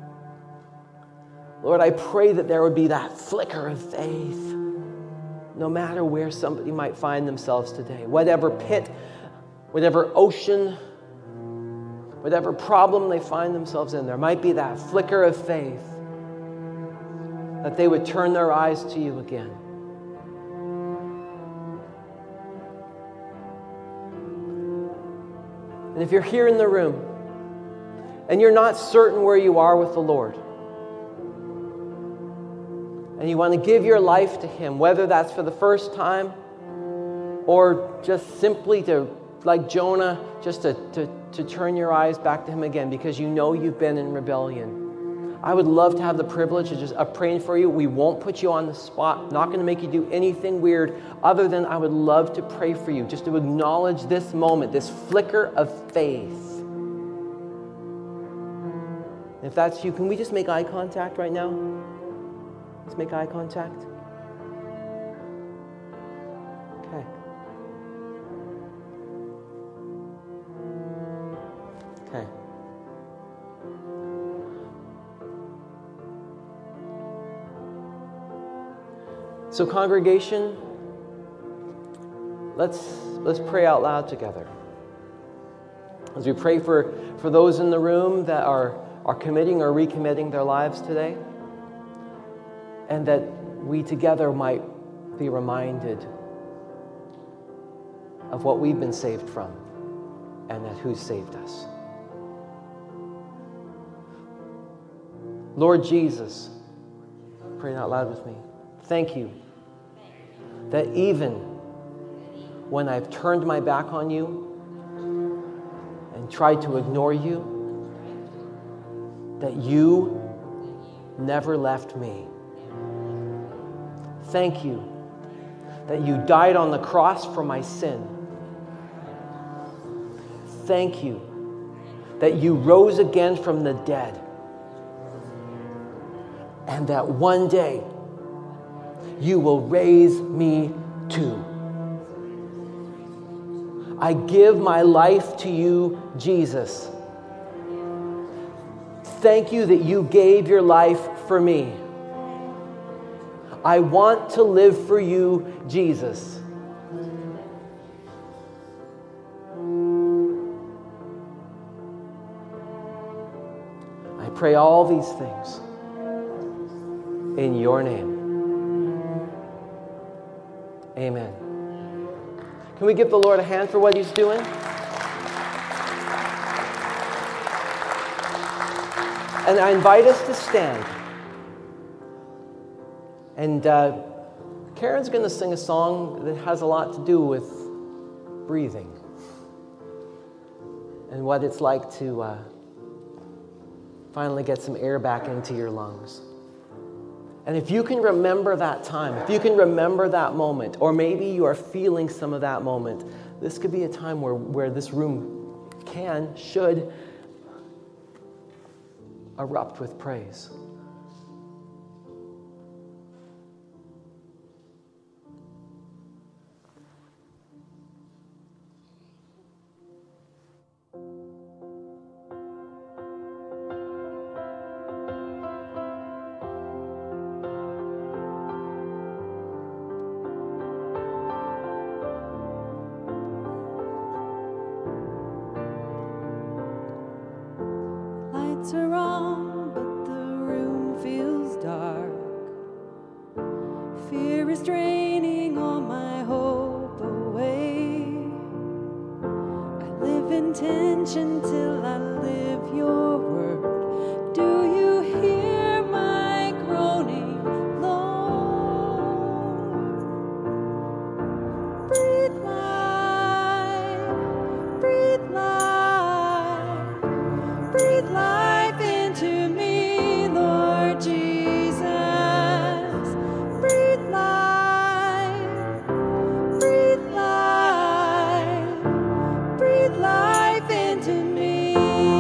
Lord, I pray that there would be that flicker of faith, no matter where somebody might find themselves today. Whatever pit, whatever ocean, whatever problem they find themselves in, there might be that flicker of faith, that they would turn their eyes to you again. And if you're here in the room and you're not certain where you are with the Lord, and you want to give your life to Him, whether that's for the first time or just simply to, like Jonah, just to, to, to turn your eyes back to Him again because you know you've been in rebellion, I would love to have the privilege of just of praying for you. We won't put you on the spot. Not going to make you do anything weird other than I would love to pray for you, just to acknowledge this moment, this flicker of faith. If that's you, can we just make eye contact right now? Let's make eye contact. Okay. Okay. So congregation, let's let's pray out loud together. As we pray for, for those in the room that are, are committing or recommitting their lives today, and that we together might be reminded of what we've been saved from and that who saved us. Lord Jesus, pray out loud with me. Thank you that even when I've turned my back on you and tried to ignore you, that you never left me. Thank you that you died on the cross for my sin. Thank you that you rose again from the dead, and that one day you will raise me too. I give my life to you, Jesus. Thank you that you gave your life for me. I want to live for you, Jesus. I pray all these things in your name. Amen. Can we give the Lord a hand for what he's doing? And I invite us to stand. And uh, Karen's going to sing a song that has a lot to do with breathing and what it's like to uh, finally get some air back into your lungs. And if you can remember that time, if you can remember that moment, or maybe you are feeling some of that moment, this could be a time where, where this room can, should erupt with praise. Lights are on, but the room feels dark. Fear is draining all my hope away. I live in tension till I live your word. Do you hear my groaning, Lord? Breathe life, breathe life, breathe life into me, Lord Jesus. Breathe life, breathe life, breathe life into me.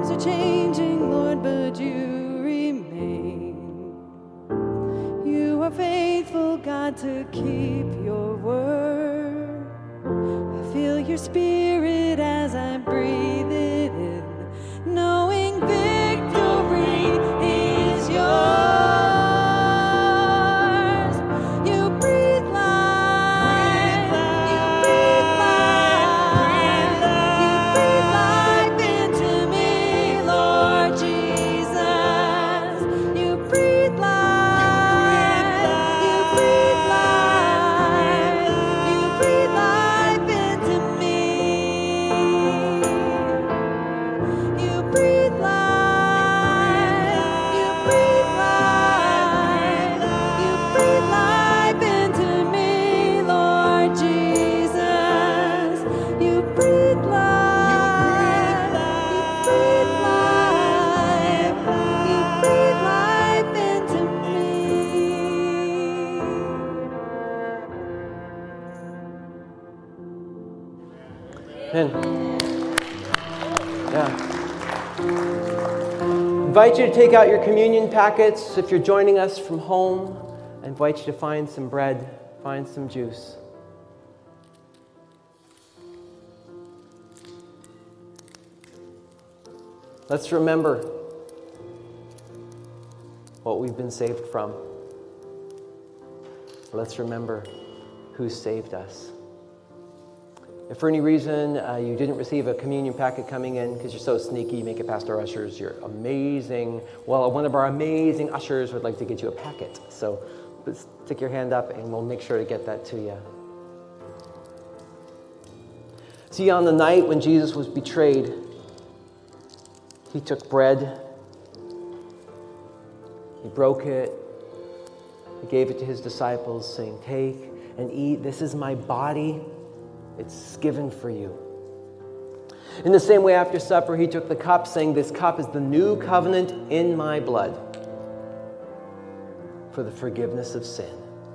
times are changing, Lord, but you remain. You are faithful, God, to keep your word. I feel your spirit as I breathe it in, knowing victory is yours. You breathe life, you breathe life, you breathe life into me, Lord Jesus. You breathe life, you breathe life, you breathe life into me. You breathe life, you breathe life, you breathe life into me, Lord Jesus. You breathe life, you breathe life, you breathe life into me. Amen. Yeah. Invite you to take out your communion packets. If you're joining us from home, I invite you to find some bread, find some juice. Let's remember what we've been saved from. Let's remember who saved us. If for any reason uh, you didn't receive a communion packet coming in because you're so sneaky, make it past our ushers, you're amazing. Well, one of our amazing ushers would like to get you a packet. So let's stick your hand up and we'll make sure to get that to you. See, on the night when Jesus was betrayed, he took bread, he broke it, he gave it to his disciples, saying, "Take and eat. This is my body. It's given for you." In the same way, after supper, he took the cup, saying, "This cup is the new covenant in my blood for the forgiveness of sin.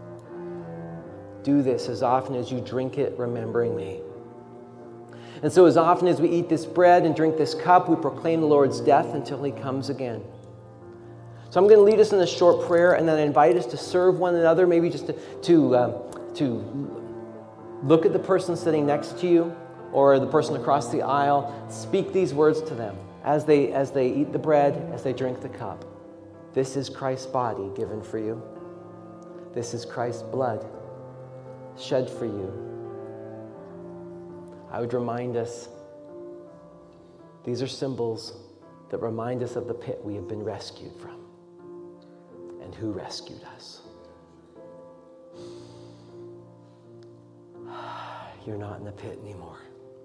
Do this as often as you drink it, remembering me." And so as often as we eat this bread and drink this cup, we proclaim the Lord's death until he comes again. So I'm going to lead us in a short prayer, and then I invite us to serve one another, maybe just to, to, uh, to look at the person sitting next to you or the person across the aisle. Speak these words to them as they, as they eat the bread, as they drink the cup. This is Christ's body given for you. This is Christ's blood shed for you. I would remind us, these are symbols that remind us of the pit we have been rescued from and who rescued us. You're not in the pit anymore.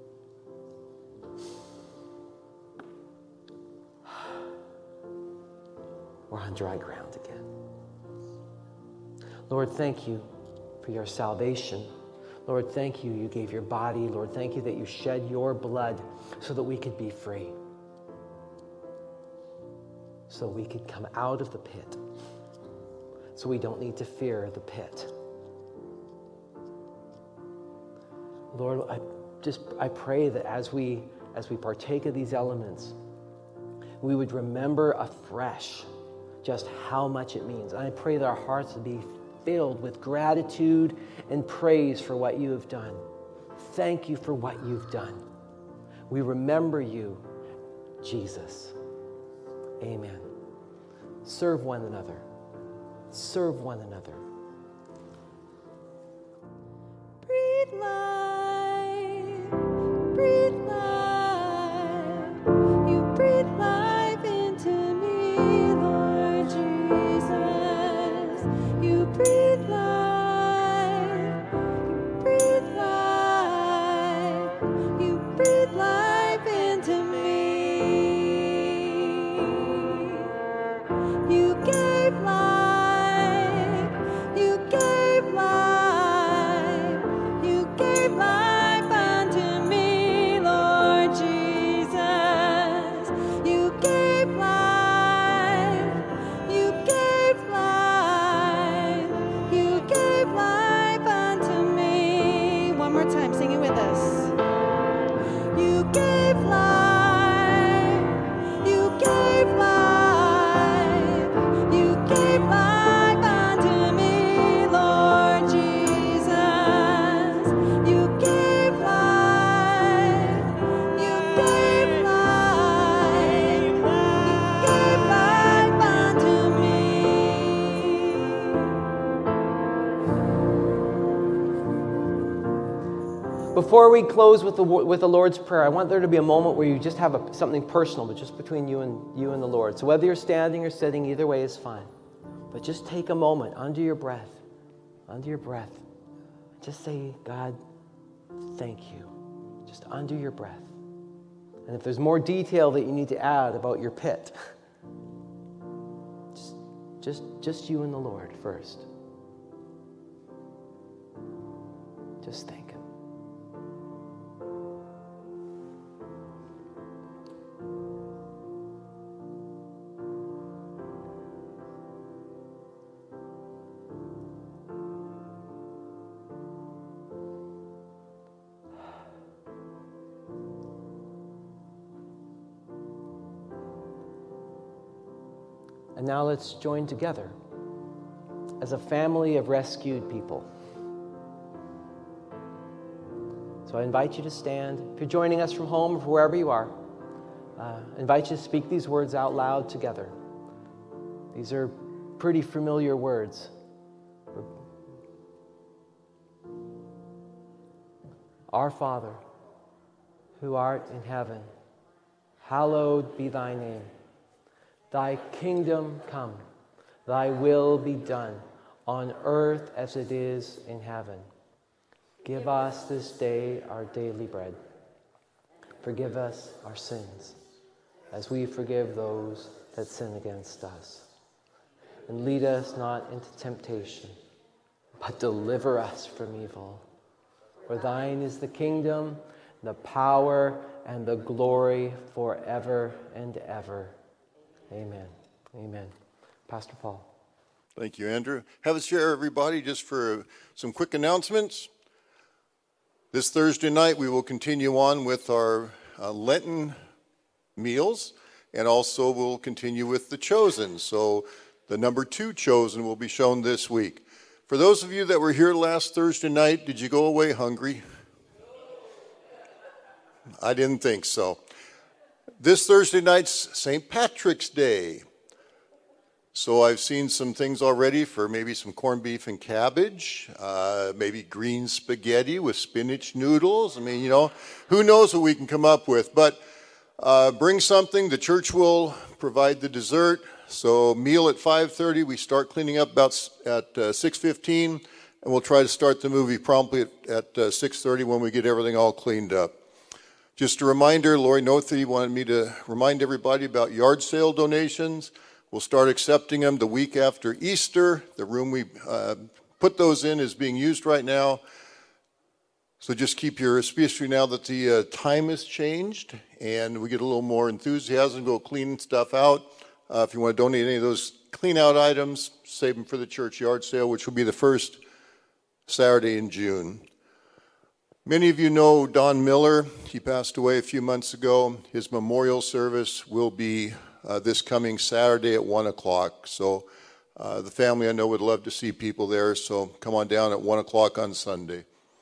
We're on dry ground again. Lord, thank you for your salvation. Lord, thank you you gave your body. Lord, thank you that you shed your blood so that we could be free. So we could come out of the pit. So we don't need to fear the pit. Lord, I just I pray that as we as we partake of these elements, we would remember afresh just how much it means. And I pray that our hearts would be filled with gratitude and praise for what you have done. Thank you for what you've done. We remember you, Jesus. Amen. Serve one another. Serve one another. Breathe life, breathe life. You breathe life into me, Lord Jesus. You breathe life, you breathe life. You breathe life into me. You gave life, before we close with the with the Lord's Prayer, I want there to be a moment where you just have a, something personal, but just between you and you and the Lord. So whether you're standing or sitting, either way is fine. But just take a moment under your breath, under your breath. Just say, God, thank you. Just under your breath. And if there's more detail that you need to add about your pit, just, just, just you and the Lord first. Just thank Him. And now let's join together as a family of rescued people. So I invite you to stand. If you're joining us from home or from wherever you are, uh, I invite you to speak these words out loud together. These are pretty familiar words. Our Father, who art in heaven, hallowed be thy name. Thy kingdom come, thy will be done, on earth as it is in heaven. Give us this day our daily bread. Forgive us our sins, as we forgive those that sin against us. And lead us not into temptation, but deliver us from evil. For thine is the kingdom, the power, and the glory forever and ever. Amen. Amen. Pastor Paul. Thank you, Andrew. Have a share, everybody, just for some quick announcements. This Thursday night, we will continue on with our uh, Lenten meals, and also we'll continue with the Chosen. So the number two Chosen will be shown this week. For those of you that were here last Thursday night, did you go away hungry? I didn't think so. This Thursday night's Saint Patrick's Day. So I've seen some things already for maybe some corned beef and cabbage, uh, maybe green spaghetti with spinach noodles. I mean, you know, who knows what we can come up with. But uh, bring something. The church will provide the dessert. So meal at five thirty. We start cleaning up about at uh, six fifteen. And we'll try to start the movie promptly at, at uh, six thirty when we get everything all cleaned up. Just a reminder, Lori Nothi wanted me to remind everybody about yard sale donations. We'll start accepting them the week after Easter. The room we uh, put those in is being used right now. So just keep your, especially now that the uh, time has changed and we get a little more enthusiasm, go clean stuff out. Uh, if you want to donate any of those clean out items, save them for the church yard sale, which will be the first Saturday in June. Many of you know Don Miller. He passed away a few months ago. His memorial service will be uh, this coming Saturday at one o'clock. So uh, the family I know would love to see people there, so come on down at one o'clock on Sunday.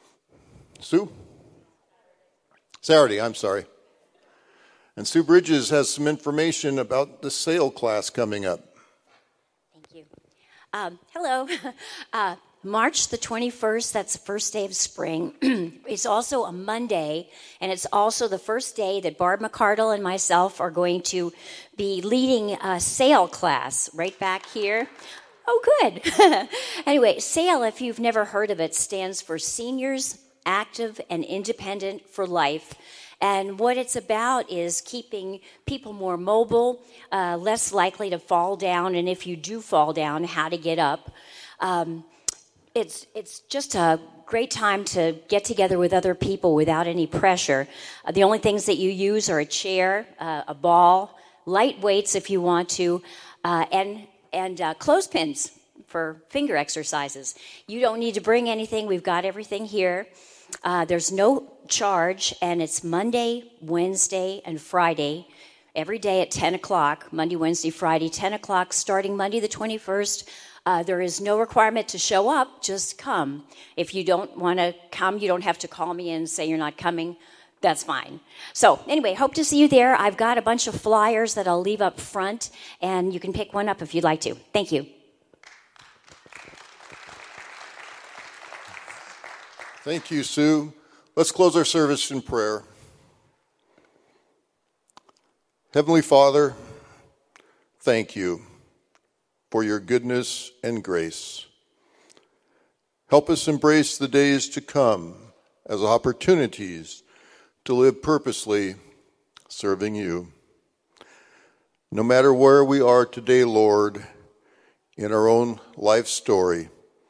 Sue? Saturday, I'm sorry. And Sue Bridges has some information about the sail class coming up. Thank you. Um, hello. uh, March the twenty-first, that's the first day of spring. It's also a Monday, and it's also the first day that Barb McCardle and myself are going to be leading a sail class right back here. Oh, good. Anyway, SAIL, if you've never heard of it, stands for Seniors Active and Independent for Life. And what it's about is keeping people more mobile, uh, less likely to fall down, and if you do fall down, how to get up. Um, It's it's just a great time to get together with other people without any pressure. Uh, the only things that you use are a chair, uh, a ball, light weights if you want to, uh, and and uh, clothespins for finger exercises. You don't need to bring anything. We've got everything here. Uh, there's no charge, and it's Monday, Wednesday, and Friday, every day at ten o'clock, Monday, Wednesday, Friday, ten o'clock, starting Monday the twenty-first. Uh, there is no requirement to show up, just come. If you don't want to come, you don't have to call me and say you're not coming. That's fine. So anyway, hope to see you there. I've got a bunch of flyers that I'll leave up front, and you can pick one up if you'd like to. Thank you. Thank you, Sue. Let's close our service in prayer. Heavenly Father, thank you for your goodness and grace. Help us embrace the days to come as opportunities to live purposely serving you. No matter where we are today, Lord, in our own life story,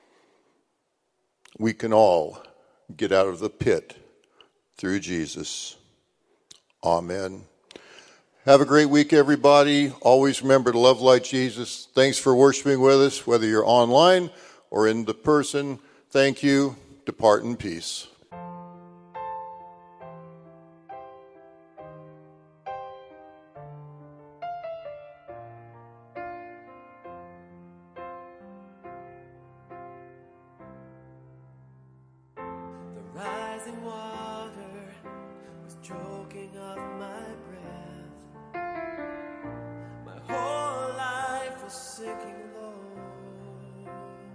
we can all get out of the pit through Jesus. Amen. Have a great week, everybody. Always remember to love like Jesus. Thanks for worshiping with us, whether you're online or in the person. Thank you. Depart in peace. Rising water was choking up my breath. My whole life was sinking low.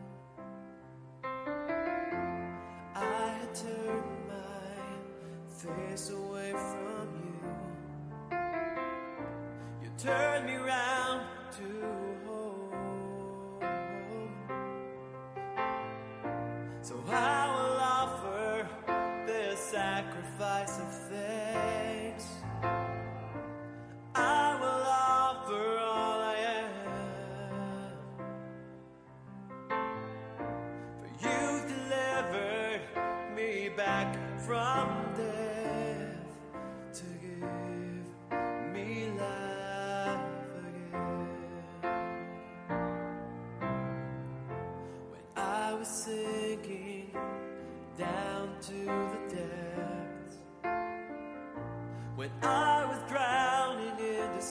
I had turned my face away from you. You turned me round to home. So I will offer this sacrifice of thanks. I will offer all I am. For you delivered me back from death to give me life again. When I was sinking down to the depths, when I